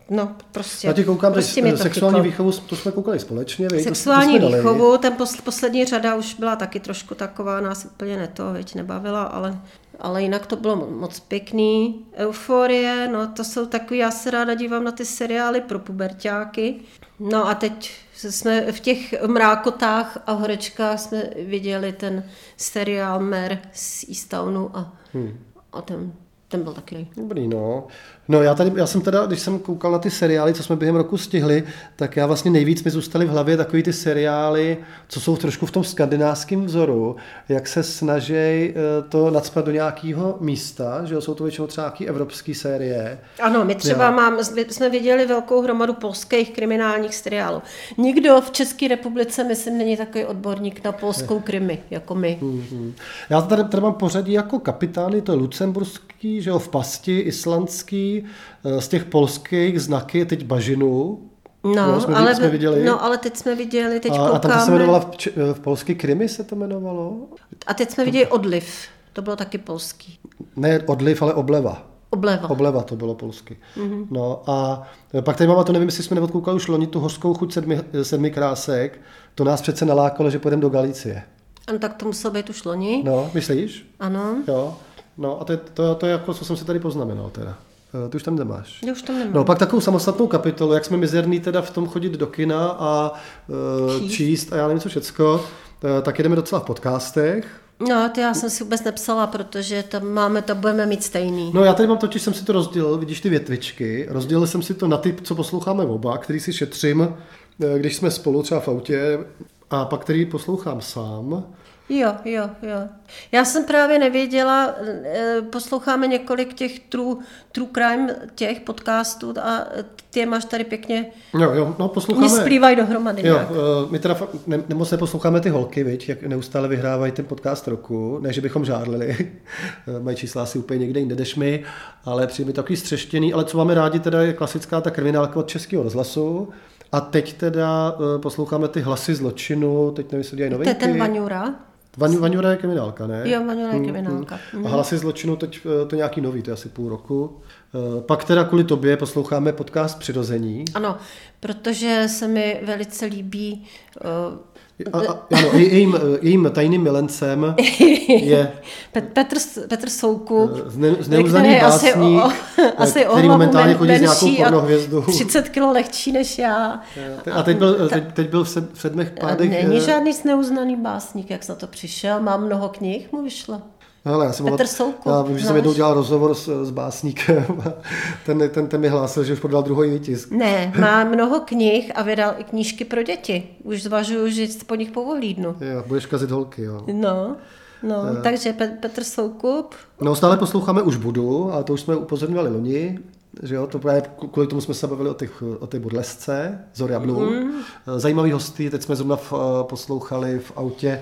No, prostě. Já ti koukám, prostě že sexuální chytlo. Výchovu, to jsme koukali společně. Vej, sexuální to, to výchovu, ten posl, poslední řada už byla taky trošku taková, nás úplně ne to, veď nebavila, ale, ale jinak to bylo moc pěkný. Euforie, no to jsou takový, já se ráda dívám na ty seriály pro puberťáky. No a teď jsme v těch mrákotách a horečkách jsme viděli ten seriál Mare z Eastownu a, hmm. a ten... Ten byl taky. Dobrý, no. No já tady, já jsem teda, když jsem koukal na ty seriály, co jsme během roku stihli, tak já vlastně nejvíc mi zůstaly v hlavě takový ty seriály, co jsou trošku v tom skandinávském vzoru, jak se snaží to nacpat do nějakého místa, že jo, jsou to většinou třeba nějaký evropský série. Ano, my třeba mám, jsme viděli velkou hromadu polských kriminálních seriálů. Nikdo v České republice, myslím, není takový odborník na polskou krimi, jako my. Mm-hmm. Já tady, tady mám pořadí jako kapitány, to je lucemburský, že jo, v pasti, islandský, z těch polských znaky je teď Bažinu. No, jo, jsme, ale, jsme viděli. no ale teď jsme viděli, teď a, koukáme. A tam to se jmenovala v, v polský krimi se to jmenovalo? A teď jsme viděli Odliv, to bylo taky polský. Ne Odliv, ale Obleva. Obleva. Obleva to bylo polsky. Mm-hmm. No a pak tady mám, a to nevím, jestli jsme neodkoukali už loni, tu hořkou chuť sedmi, sedmi krásek, to nás přece nalákalo, že půjdeme do Galicie. Ano, tak to muselo být už loni. No, myslíš? Ano. Jo. No a to je, to, to je jako, co jsem si tady poznamenal teda. Ty už tam nemáš. Já už tam nemám. No pak takovou samostatnou kapitolu, jak jsme mizerní teda v tom chodit do kina a uh, číst. číst a já nevím co všecko, tak jedeme docela v podcastech. No, to já jsem si vůbec nepsala, protože tam máme, to budeme mít stejný. No já tady mám totiž, jsem si to rozdělil, vidíš ty větvičky, rozdělil jsem si to na typ, co posloucháme oba, který si šetřím, když jsme spolu třeba v autě, a pak který poslouchám sám. Jo, jo, jo. Já jsem právě nevěděla, posloucháme několik těch true, true crime těch podcastů a ty je máš tady pěkně, jo, jo, no posloucháme. Oni splývají dohromady Jo, nějak. my teda ne, nemoc neposloucháme ty holky, viď, jak neustále vyhrávají ten podcast roku, ne, že bychom žádlili, mají čísla asi úplně někde jinde než my, ale přijde mi takový střeštěný, ale co máme rádi teda je klasická ta kriminálka od Českého rozhlasu. A teď teda posloucháme ty hlasy zločinu, teď nevím, jestli dělají novinky. To je ten Vaňura? Vaňu, Vaňura je kriminálka, ne? Jo, Vaňura je kriminálka. Hmm. A hlasy zločinu, teď to nějaký nový, to je asi půl roku. Pak teda kvůli tobě posloucháme podcast Přirození. Ano, protože se mi velice líbí... Uh, A, a, ano, jejím, jejím tajným milencem je Petr, Petr Soukup, zne, zneuzaný básník, asi o, který asi momentálně chodí s nějakou pornohvězdou. třicet kilo lehčí než já. A teď byl, teď, teď byl v sedmých pádech... Není žádný zneuznaný básník, jak se na to přišel. Mám mnoho knih, mu vyšlo. Hele, já jsem Petr Soukup. Já vím, že jsem jednou dělal rozhovor s, s básníkem a ten, ten, ten mi hlásil, že už prodal druhý výtisk. Ne, má mnoho knih a vydal i knížky pro děti. Už zvažuju, že po nich povohlídnu. Jo, budeš kazit holky, jo. No, no, uh. takže Petr Soukup. No, stále posloucháme Už budu, a to už jsme upozorňovali loni, že jo, to právě kvůli tomu jsme se bavili o, těch, o té burlesce, Zoria Blue. Mm. Zajímavý hosty, teď jsme zrovna v, poslouchali v autě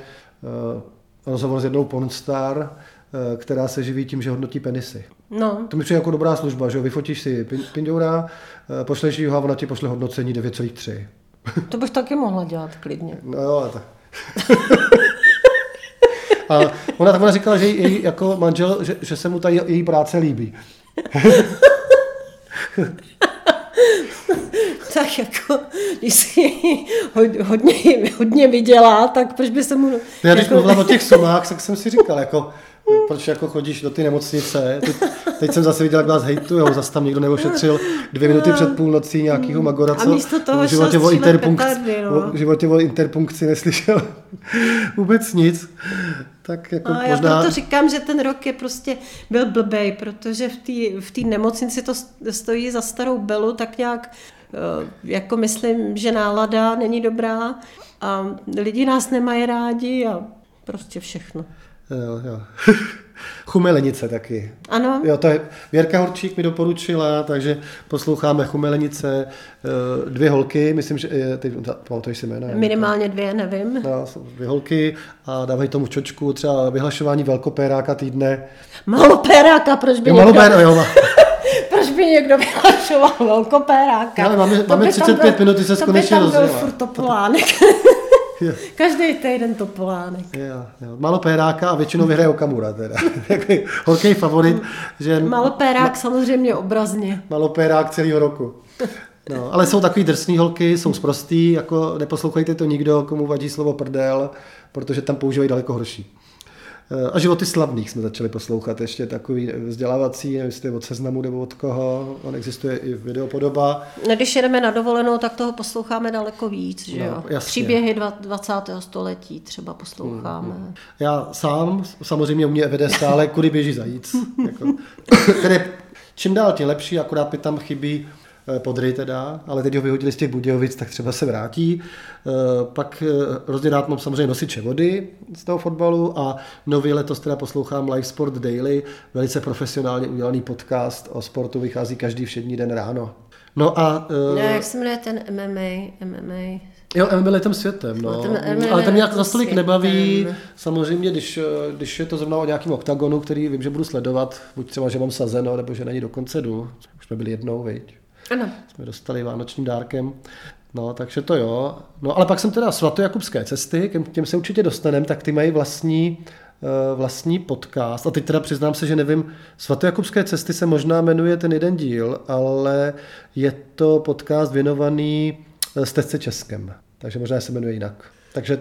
rozhovor s jednou pornstar, která se živí tím, že hodnotí penisy. No. To mi přijde jako dobrá služba, že jo? Vyfotíš si pindoura, pošleš jí ho a ona ti pošle hodnocení devět celá tři. To bych taky mohla dělat klidně. No jo, ale tak. A ona tak ona říkala, že její jako manžel, že, že se mu ta její práce líbí. Tak jako, když si hodně, hodně vydělá, tak proč by se mu... Já když jako... mluvila o těch sumách, tak jsem si říkal, jako, proč jako chodíš do ty nemocnice. Teď, teď jsem zase viděl, jak vás hejtujou, zase tam někdo neošetřil dvě minuty před půlnocí nějakýho magora, co v životě o, interpunkci, no. v životě o interpunkci neslyšel vůbec nic. Tak jako a možná... já proto říkám, že ten rok je prostě byl blbej, protože v té v té nemocnici to stojí za starou belu, tak nějak jako myslím, že nálada není dobrá a lidi nás nemají rádi a prostě všechno. Jo, jo. Chumelenice taky. Ano. Jo, to je, Věrka Horčík mi doporučila, takže posloucháme Chumelenice, dvě holky, myslím, že teď pamatuješ si jména. Minimálně dvě, nevím. No, jsou dvě holky a dávají tomu čočku třeba vyhlašování velkopéráka týdne. Malopéráka, proč by jo, někdo... Malopér, jo, proč by někdo vyhlašoval velkopéráka? Ale máme, máme třicet pět minut, ty se konečně rozjela. To by tam byl furt Topolánek. Každý týden Topolánek. Jo, jo. Malopéráka a většinou vyhraje Okamura teda. Horký favorit. Že Malopérák ma... samozřejmě obrazně. Malopérák celého roku. No, ale jsou takový drsný holky, jsou sprostý, jako neposlouchejte to nikdo, komu vadí slovo prdel, protože tam používají daleko horší. A životy slavných jsme začali poslouchat, ještě takový vzdělávací, nevím, jestli je od Seznamu nebo od koho, on existuje i videopodoba. No, když jedeme na dovolenou, tak toho posloucháme daleko víc, že jo? No, příběhy dvacátého století třeba posloucháme. Mm, Já sám, samozřejmě u mě vede stále Kudy běží zajíc, jako, které čím dál tím lepší, akorát mi tam chybí Podry teda, ale teď ho vyhodili z těch Budějovic, tak třeba se vrátí. Pak hrozně rád mám samozřejmě nosiče vody z toho fotbalu a nově letos teda poslouchám Live Sport Daily, velice profesionálně udělaný podcast o sportu, vychází každý všední den ráno. No a... No, jak se jmenuje ten M M A? M M A? Jo, M M A letem světem, no. Letem, M M A ale ten mě za stolik světem. nebaví, samozřejmě, když, když je to zrovna o nějakým oktagonu, který vím, že budu sledovat, buď třeba, že mám sazeno, nebo že na ní dokonce jdu. Už jsme byli jednou, viď? Ano. Jsme dostali vánočním dárkem. No, takže to jo. No, ale pak jsem teda Svatojakubské cesty, k těm se určitě dostaneme, tak ty mají vlastní, uh, vlastní podcast. A teď teda přiznám se, že nevím, Svatojakubské cesty se možná jmenuje ten jeden díl, ale je to podcast věnovaný stezce Českem. Takže možná se jmenuje jinak. Takže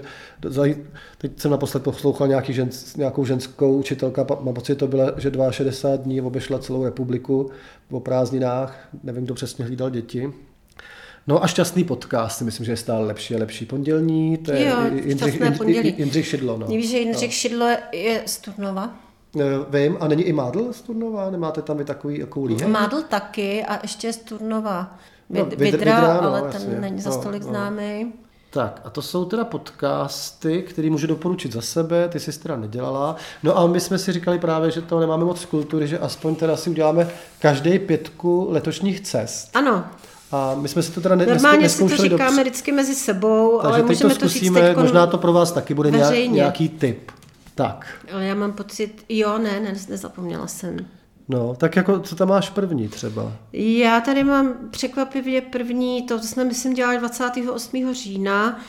teď jsem naposled poslouchal nějaký žen, nějakou ženskou učitelka, mám pocit, to bylo, že šedesát dva dní obešla celou republiku o prázdninách, nevím, kdo přesně hlídal děti. No a šťastný podcast, si myslím, že je stále lepší a lepší. Pondělní, to je jo, Jindřich, Jindřich, Jindřich Šidlo. No. Víš, že Jindřich no. Šidlo je z Turnova? Vím, a není i Mádl z Turnova? Nemáte tam i takový jako líhek? Mádl taky a ještě z Turnova. No, Vidra, Vidra, ale no, ten jasně. není za stolik no, známý. No. Tak a to jsou teda podcasty, které můžu doporučit za sebe, ty jsi teda nedělala. No a my jsme si říkali právě, že to nemáme moc z kultury, že aspoň teda si uděláme každý pětku letošních cest. Ano. A my jsme si to teda ne, normálně si to říkáme do... vždycky mezi sebou, takže ale můžeme to, to říct teď možná to pro vás taky bude veřejně. nějaký tip. Tak. Ale já mám pocit, jo, ne, ne, nezapomněla jsem. No, tak jako, co tam máš první třeba? Já tady mám překvapivě první, to jsme myslím dělali dvacátého osmého října,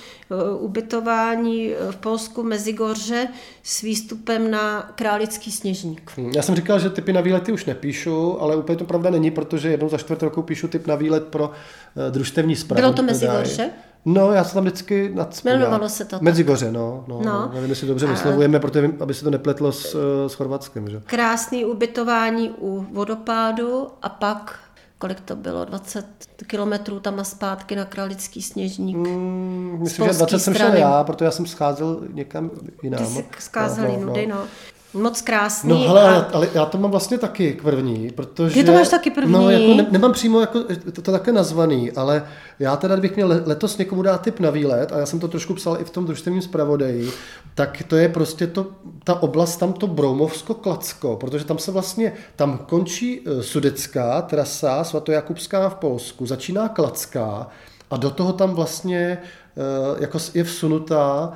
ubytování v Polsku Mezigorže s výstupem na Králický Sněžník. Já jsem říkal, že typy na výlety už nepíšu, ale úplně to pravda není, protože jednou za čtvrt roku píšu typ na výlet pro uh, družstevní správu. Bylo to Mezigorže? No, já se tam vždycky nacpomněl. Jmenovalo se to. Medzigoře, no. no, no. no nevím, jestli dobře vyslovujeme, protože aby se to nepletlo s, s Chorvatskem. Že? Krásný ubytování u vodopádu a pak, kolik to bylo, dvacet kilometrů tam a zpátky na Králický Sněžník. Hmm, myslím, že dvacet jsem šel já, protože já jsem scházel někam jinam. Ty jsi scházeli no, no, nudy, no. no. Moc krásný. No hele, a... ale já to mám vlastně taky první, protože... Ty to máš taky první? No, jako ne, nemám přímo jako, to, to také nazvaný, ale já teda, kdybych měl letos někomu dát tip na výlet, a já jsem to trošku psal i v tom družstevním zpravodaji, tak to je prostě to, ta oblast, tam to Broumovsko-Klacko, protože tam se vlastně, tam končí sudecká trasa svatojakubská v Polsku, začíná Klacká a do toho tam vlastně jako je vsunutá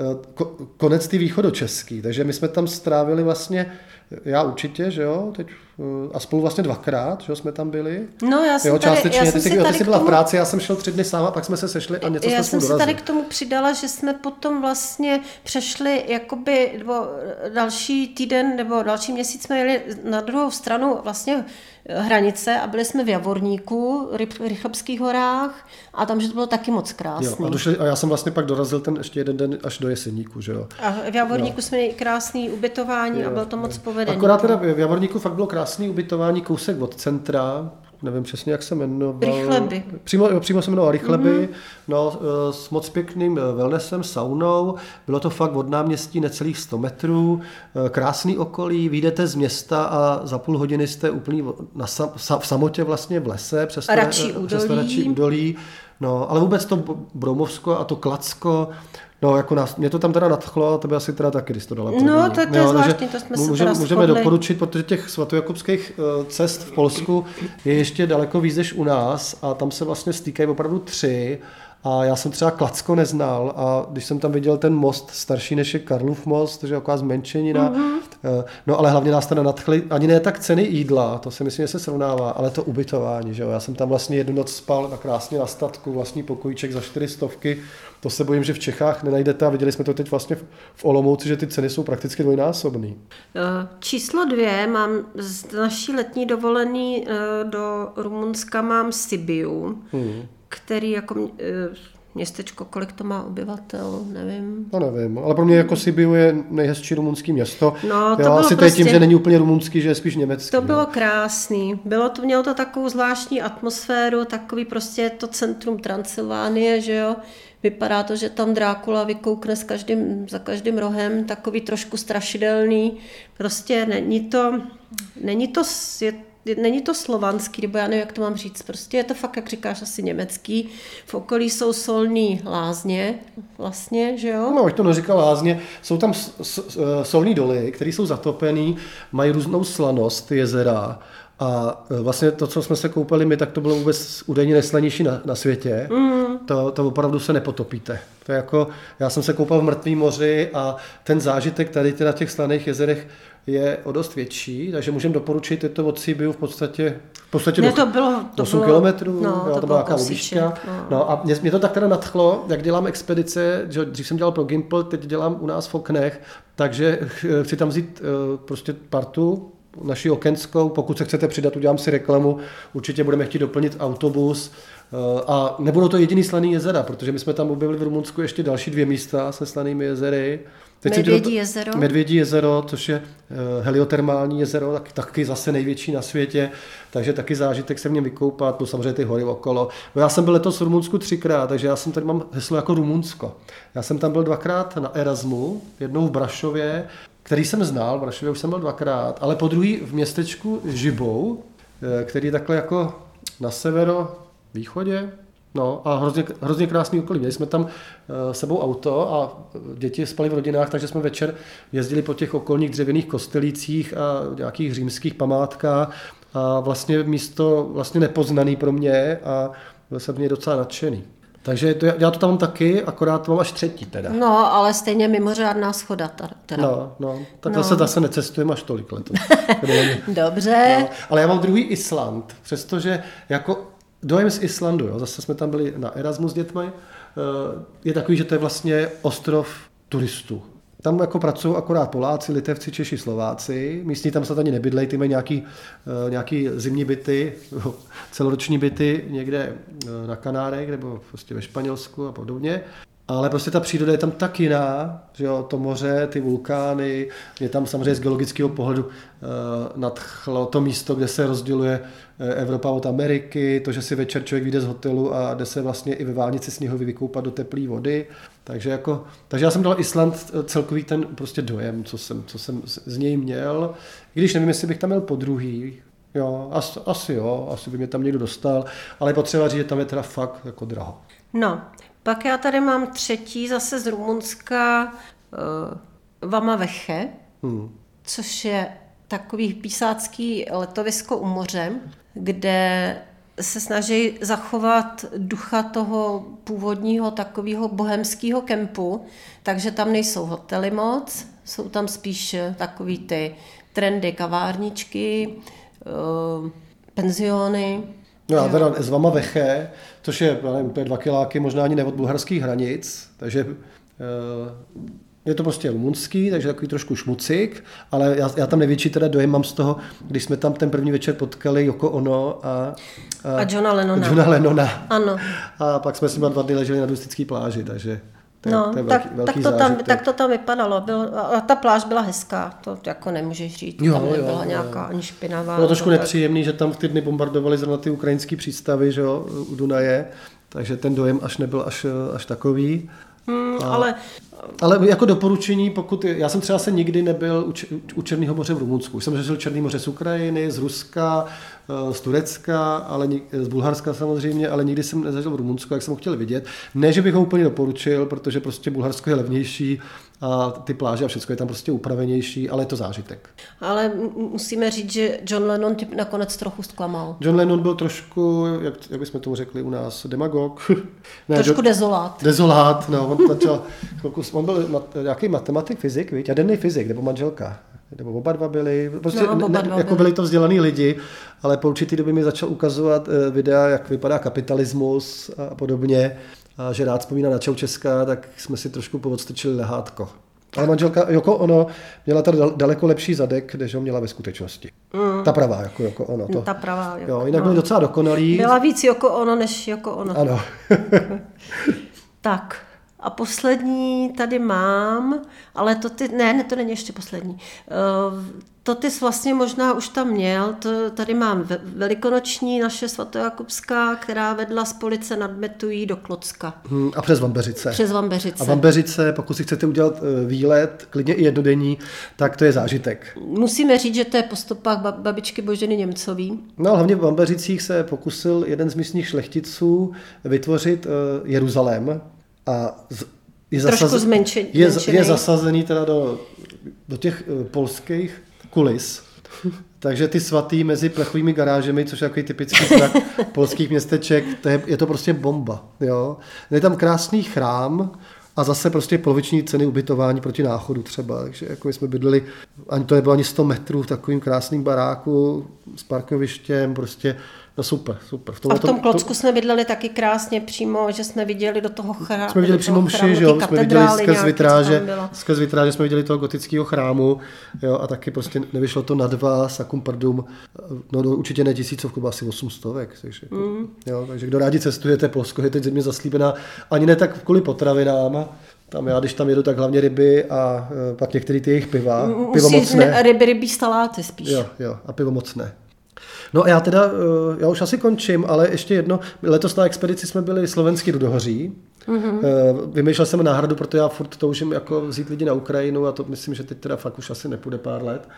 konec ty východočeský, takže my jsme tam strávili vlastně, já určitě, že jo, teď a spolu vlastně dvakrát, že jo, jsme tam byli. No já jsem jo, tady, částečně, já jsem ty jsi, si jo, tady ty jsi byla tomu, v práci, já jsem šel tři dny sám a pak jsme se sešli a něco já jsme jsem spolu si dorazili. tady k tomu přidala, že jsme potom vlastně přešli jakoby, nebo další týden, nebo další měsíc jsme jeli na druhou stranu vlastně hranice a byli jsme v Javorníku, v Rychlebských horách a tam, že to bylo taky moc krásný. Jo, a, došli, a já jsem vlastně pak dorazil ten ještě jeden den až do Jeseníku, že jo. A v Javorníku jo. jsme měli krásný ubytování jo, a bylo to moc povedený. Akorát teda v Javorníku fakt bylo krásný ubytování, kousek od centra, nevím přesně, jak se jmenoval. Rychleby. Přímo, jo, přímo se jmenoval Rychleby, mm-hmm. no, s moc pěkným wellnessem, saunou. Bylo to fakt od náměstí necelých sto metrů, krásný okolí, vyjdete z města a za půl hodiny jste úplně na sam, v samotě vlastně v lese, přes Radčí údolí. údolí. No, ale vůbec to Broumovsko a to Klacko, no, jako nás, mě to tam teda nadchlo, a tebe asi teda taky, když to dala první. No, to, to je zvláštní, to jsme se můžeme, teda můžeme doporučit, protože těch svatojakubských cest v Polsku je ještě daleko víc než u nás a tam se vlastně stýkají opravdu tři A já jsem třeba Klacko neznal a když jsem tam viděl ten most starší než je Karlův most, takže taková zmenšenina, mm-hmm. no ale hlavně nás teda nadchly, ani ne tak ceny jídla, to si myslím, že se srovnává, ale to ubytování, že jo. Já jsem tam vlastně jednu noc spal na krásně na statku, vlastní pokojíček za čtyři stovky, to se bojím, že v Čechách nenajdete a viděli jsme to teď vlastně v Olomouci, že ty ceny jsou prakticky dvojnásobný. Číslo dvě, mám z naší letní dovolený do Rumunska mám Sibiu, hmm. který jako městečko, kolik to má obyvatel, nevím. No nevím, ale pro mě jako Sibiu je nejhezčí rumunský město. No, to jo, bylo asi prostě, tím, že není úplně rumunský, že je spíš německý. To bylo no. krásný. Bylo to, mělo to takovou zvláštní atmosféru, takový prostě to centrum Transylvánie, že jo. Vypadá to, že tam Drákula vykoukne s každým, za každým rohem, takový trošku strašidelný. Prostě není to, není to, je, není to slovanský, nebo já nevím, jak to mám říct. Prostě je to fakt, jak říkáš, asi německý. V okolí jsou solní lázně vlastně, že jo? No, už to neříkal lázně. Jsou tam solní doly, které jsou zatopený, mají různou slanost, jezera. A vlastně to, co jsme se koupali my, tak to bylo vůbec údajně nejslanější na, na světě. Mm. To, to opravdu se nepotopíte. To je jako, já jsem se koupal v mrtvém moři a ten zážitek tady na těch slaných jezerech je o dost větší, takže můžeme doporučit, je to od Sibiu v podstatě, v podstatě ne, to bylo, to osm bylo, kilometrů, no, jo, to, to byla nějaká výška. No. no a mě, mě to tak teda nadchlo, jak dělám expedice, že dřív jsem dělal pro Gimpl, teď dělám u nás v Oknech, takže chci tam vzít uh, prostě partu, naši okenskou, pokud se chcete přidat, udělám si reklamu, určitě budeme chtít doplnit autobus a nebudou to jediný slaný jezera, protože my jsme tam objevili v Rumunsku ještě další dvě místa se slanými jezery. Teď Medvědí jezero. Medvědí jezero, což je heliotermální jezero, tak, taky zase největší na světě, takže taky zážitek se v něm vykoupat, plus samozřejmě ty hory okolo. No já jsem byl letos v Rumunsku třikrát, takže já jsem tady mám heslo jako Rumunsko. Já jsem tam byl dvakrát na Erasmu, jednou v Brašově, který jsem znal, v Brašově už jsem byl dvakrát, ale po druhý v městečku Žibou, který je takhle jako na severo-východě, no a hrozně, hrozně krásný okolí. Měli jsme tam s sebou auto a děti spaly v rodinách, takže jsme večer jezdili po těch okolních dřevěných kostelících a nějakých římských památkách a vlastně místo vlastně nepoznaný pro mě a byl jsem v něj docela nadšený. Takže to, já to tam mám taky, akorát to mám až třetí teda. No, ale stejně mimořádná schoda teda. No, no, tak no. zase, zase necestujeme až tolik letos. Dobře. No, ale já mám druhý Island, přestože jako dojem z Islandu, jo, zase jsme tam byli na Erasmu s dětmi, je takový, že to je vlastně ostrov turistů. Tam jako pracují akorát Poláci, Litevci, Češi, Slováci. Místní tam snad ani nebydlej, ty mají nějaký, nějaký zimní byty, celoroční byty někde na Kanárech nebo prostě ve Španělsku a podobně. Ale prostě ta příroda je tam tak jiná, že jo, to moře, ty vulkány, je tam samozřejmě z geologického pohledu uh, nadchlo to místo, kde se rozděluje Evropa od Ameriky, to, že si večer člověk vyjde z hotelu a jde se vlastně i ve Válnici sněhový vykoupat do teplé vody. Takže, jako, takže já jsem dal Island celkový ten prostě dojem, co jsem, co jsem z něj měl. I když nevím, jestli bych tam měl po druhý, jo, asi, asi jo, asi by mě tam někdo dostal, ale je potřeba říct, že tam je teda fakt jako draho. No, pak já tady mám třetí zase z Rumunska uh, Vamaveche, hmm. což je takový písácký letovisko u moře, kde se snaží zachovat ducha toho původního takového bohemského kempu, takže tam nejsou hotely moc, jsou tam spíš takový ty trendy kavárničky, uh, penziony. No já teda z Vamaveche, což je, nevím, to je dva kiláky, možná ani ne od bulharských hranic, takže uh, je to prostě rumunský, takže takový trošku šmucik, ale já, já tam největší teda dojem mám z toho, když jsme tam ten první večer potkali Yoko Ono a, a, a Johna Lennona. Johna Lennona. Ano. A pak jsme si dva dny leželi na nudistické pláži, takže to je, no, to je tak, velký, velký tak, to tam, tak to tam vypadalo. Byl, a ta pláž byla hezká, to jako nemůžeš říct, jo, tam nebyla jo, nějaká jo. ani špinavá. Bylo trošku nepříjemný, že tam v ty dny bombardovali zrovna ty ukrajinský přístavy, že jo, u Dunaje, takže ten dojem až nebyl až, až takový. Hmm, a, ale... ale jako doporučení, pokud, já jsem třeba se nikdy nebyl u, u Černého moře v Rumunsku, už jsem řešil Černé moře z Ukrajiny, z Ruska, z Turecka, ale z Bulharska samozřejmě, ale nikdy jsem nezažil Rumunsko, jak jsem ho chtěl vidět. Ne, že bych ho úplně doporučil, protože prostě Bulharsko je levnější a ty pláže a všechno je tam prostě upravenější, ale je to zážitek. Ale musíme říct, že John Lennon tě nakonec trochu zklamal. John Lennon byl trošku, jak, jak bychom tomu řekli u nás, demagog. Ne, trošku John, dezolát. Dezolát, no. On, začal, on byl mat, nějaký matematik, fyzik, víš, jaderný fyzik, nebo manželka. Nebo oba dva byli, prostě no, oba dva ne, jako byli to vzdělaný lidi, ale po určitý době mi začal ukazovat videa, jak vypadá kapitalismus a podobně. A že rád vzpomíná na Čaučeska, tak jsme si trošku poodstrčili lehátko. Ale manželka Yoko Ono měla tady daleko lepší zadek, než ho měla ve skutečnosti. Mm. Ta pravá, jako Yoko Ono. To. Ta pravá, Yoko. Jo, jinak byl docela dokonalý. Byla víc Yoko Ono, než Yoko Ono. Ano. Tak. A poslední tady mám, ale to ty, ne, ne, to není ještě poslední. Uh, to ty jsi vlastně možná už tam měl, to, tady mám velikonoční naše svatojakubská, která vedla z Police nad Metují do Klocka. Hmm, a přes Vambeřice. Přes Vambeřice. A Vambeřice, pokud si chcete udělat výlet, klidně i jednodenní, tak to je zážitek. Musíme říct, že to je po stopách babičky Boženy Němcový. No hlavně v Vambeřicích se pokusil jeden z místních šlechticů vytvořit uh, Jeruzalém. A je, zasaz... zmenšen... je, je zasazený teda do, do těch uh, polských kulis. Takže ty svatý mezi plechovými garážemi, což je takový typický znak polských městeček, to je, je to prostě bomba. Jo? Je tam krásný chrám a zase prostě poloviční ceny ubytování proti náchodu třeba. Takže jako jsme bydleli, ani to nebylo ani sto metrů v takovým krásným baráku s parkovištěm, prostě. No super, super. V tom, a v tom Klocku to... jsme bydleli taky krásně přímo, že jsme viděli do toho chrámu. Jsme viděli přímo mši, že jo, jsme viděli skrz vitráže, skrz vitráže jsme viděli toho gotického chrámu, jo, a taky prostě nevyšlo to na dva sakum prdum, no, no určitě ne tisícovku, asi osm stovek, takže, mm. jo, takže kdo rádi cestujete, Polsko je teď země zaslíbená, ani ne tak kvůli potravinám. Tam já, když tam jedu, tak hlavně ryby a e, pak některý ty jejich piva, Musí pivo mocné. Ryby, rybí saláty spíš. Jo, jo, a pivo mocné. No a já teda, já už asi končím, ale ještě jedno, letos na expedici jsme byli slovenský Rudohoří. Mm-hmm. Vymýšlel jsem náhradu, protože já furt toužím jako vzít lidi na Ukrajinu a to myslím, že teď teda fakt už asi nepůjde pár let,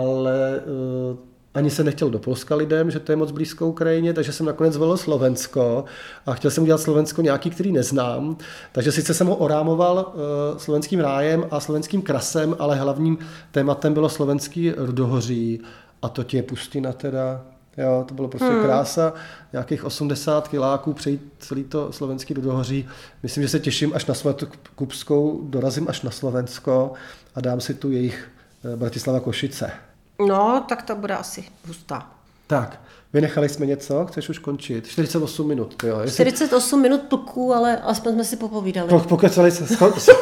ale uh, ani se nechtěl do Polska lidem, že to je moc blízko Ukrajině, takže jsem nakonec zvolil Slovensko a chtěl jsem udělat Slovensko nějaký, který neznám, takže sice jsem ho orámoval uh, slovenským rájem a slovenským krasem, ale hlavním tématem bylo slovenský Rudohoří a to ti je pustina teda. Jo, to bylo prostě hmm. krása, nějakých osmdesát kiláků přejít celý to slovenský Rudohoří. Myslím, že se těším až na Svatukupskou, dorazím až na Slovensko a dám si tu jejich Bratislava Košice. No, tak to bude asi hustá. Tak, vynechali jsme něco, chceš už končit? čtyřicet osm minut, jo. Jestli... čtyřicet osm minut plků, ale aspoň jsme si popovídali. Po, pokecali se.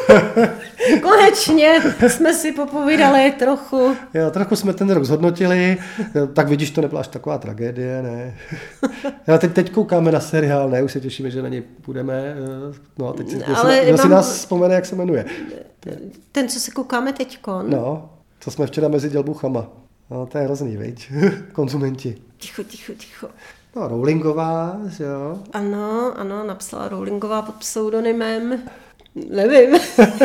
Konečně jsme si popovídali trochu. Jo, trochu jsme ten rok zhodnotili, tak vidíš, to nebyla až taková tragédie, ne. Já teď, teď koukáme na seriál, ne, už se těšíme, že na něj půjdeme. No a teď si, ale si, mám... si nás vzpomene, jak se jmenuje. Ten, co se koukáme teďkon. No, co jsme včera mezi dělbuchama. No, to je hrozný, viď? Konzumenti. Ticho, ticho, ticho. No, Rowlingová, jo. Ano, ano, napsala Rowlingová pod pseudonymem. Nevím.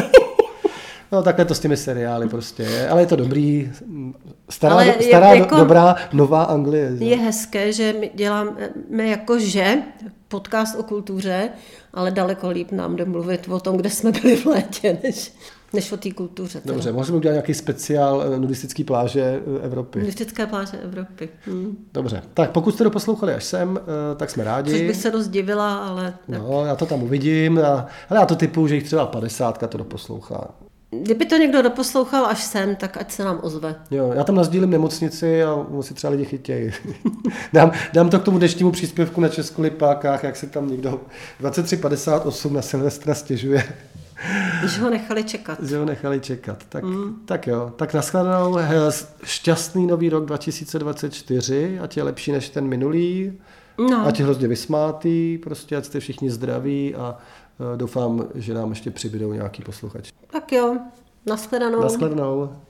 No, takhle to s těmi seriály prostě je, ale je to dobrý. Stará, ale stará jako, dobrá, nová Anglie. Je jo. Hezké, že my děláme jako že podcast o kultuře, ale daleko líp nám jde mluvit o tom, kde jsme byli v létě, než... než o té kultuře. Teda. Dobře, můžeme udělat nějaký speciál nudistický pláže Evropy. Nudistické pláže Evropy. Hmm. Dobře, tak pokud jste doposlouchali až sem, tak jsme rádi. Což bych se dost divila, ale... No, já to tam uvidím. A, ale já to typuju, že jich třeba padesátka to doposlouchá. Kdyby to někdo doposlouchal až sem, tak ať se nám ozve. Jo, já tam nasdílím nemocnici a si třeba lidi chytějí. dám, dám to k tomu dnešnímu příspěvku na Českolipákách, jak se tam někdo dvacet tři padesát osm na Silvestra stěžuje. Že ho nechali čekat. Že ho nechali čekat. Tak, mm. tak jo, tak nashledanou. Šťastný nový rok dva tisíce dvacet čtyři, ať je lepší než ten minulý. No. Ať je hrozně vysmátý, prostě ať jste všichni zdraví a doufám, že nám ještě přibydou nějaký posluchači. Tak jo, nashledanou. Nashledanou.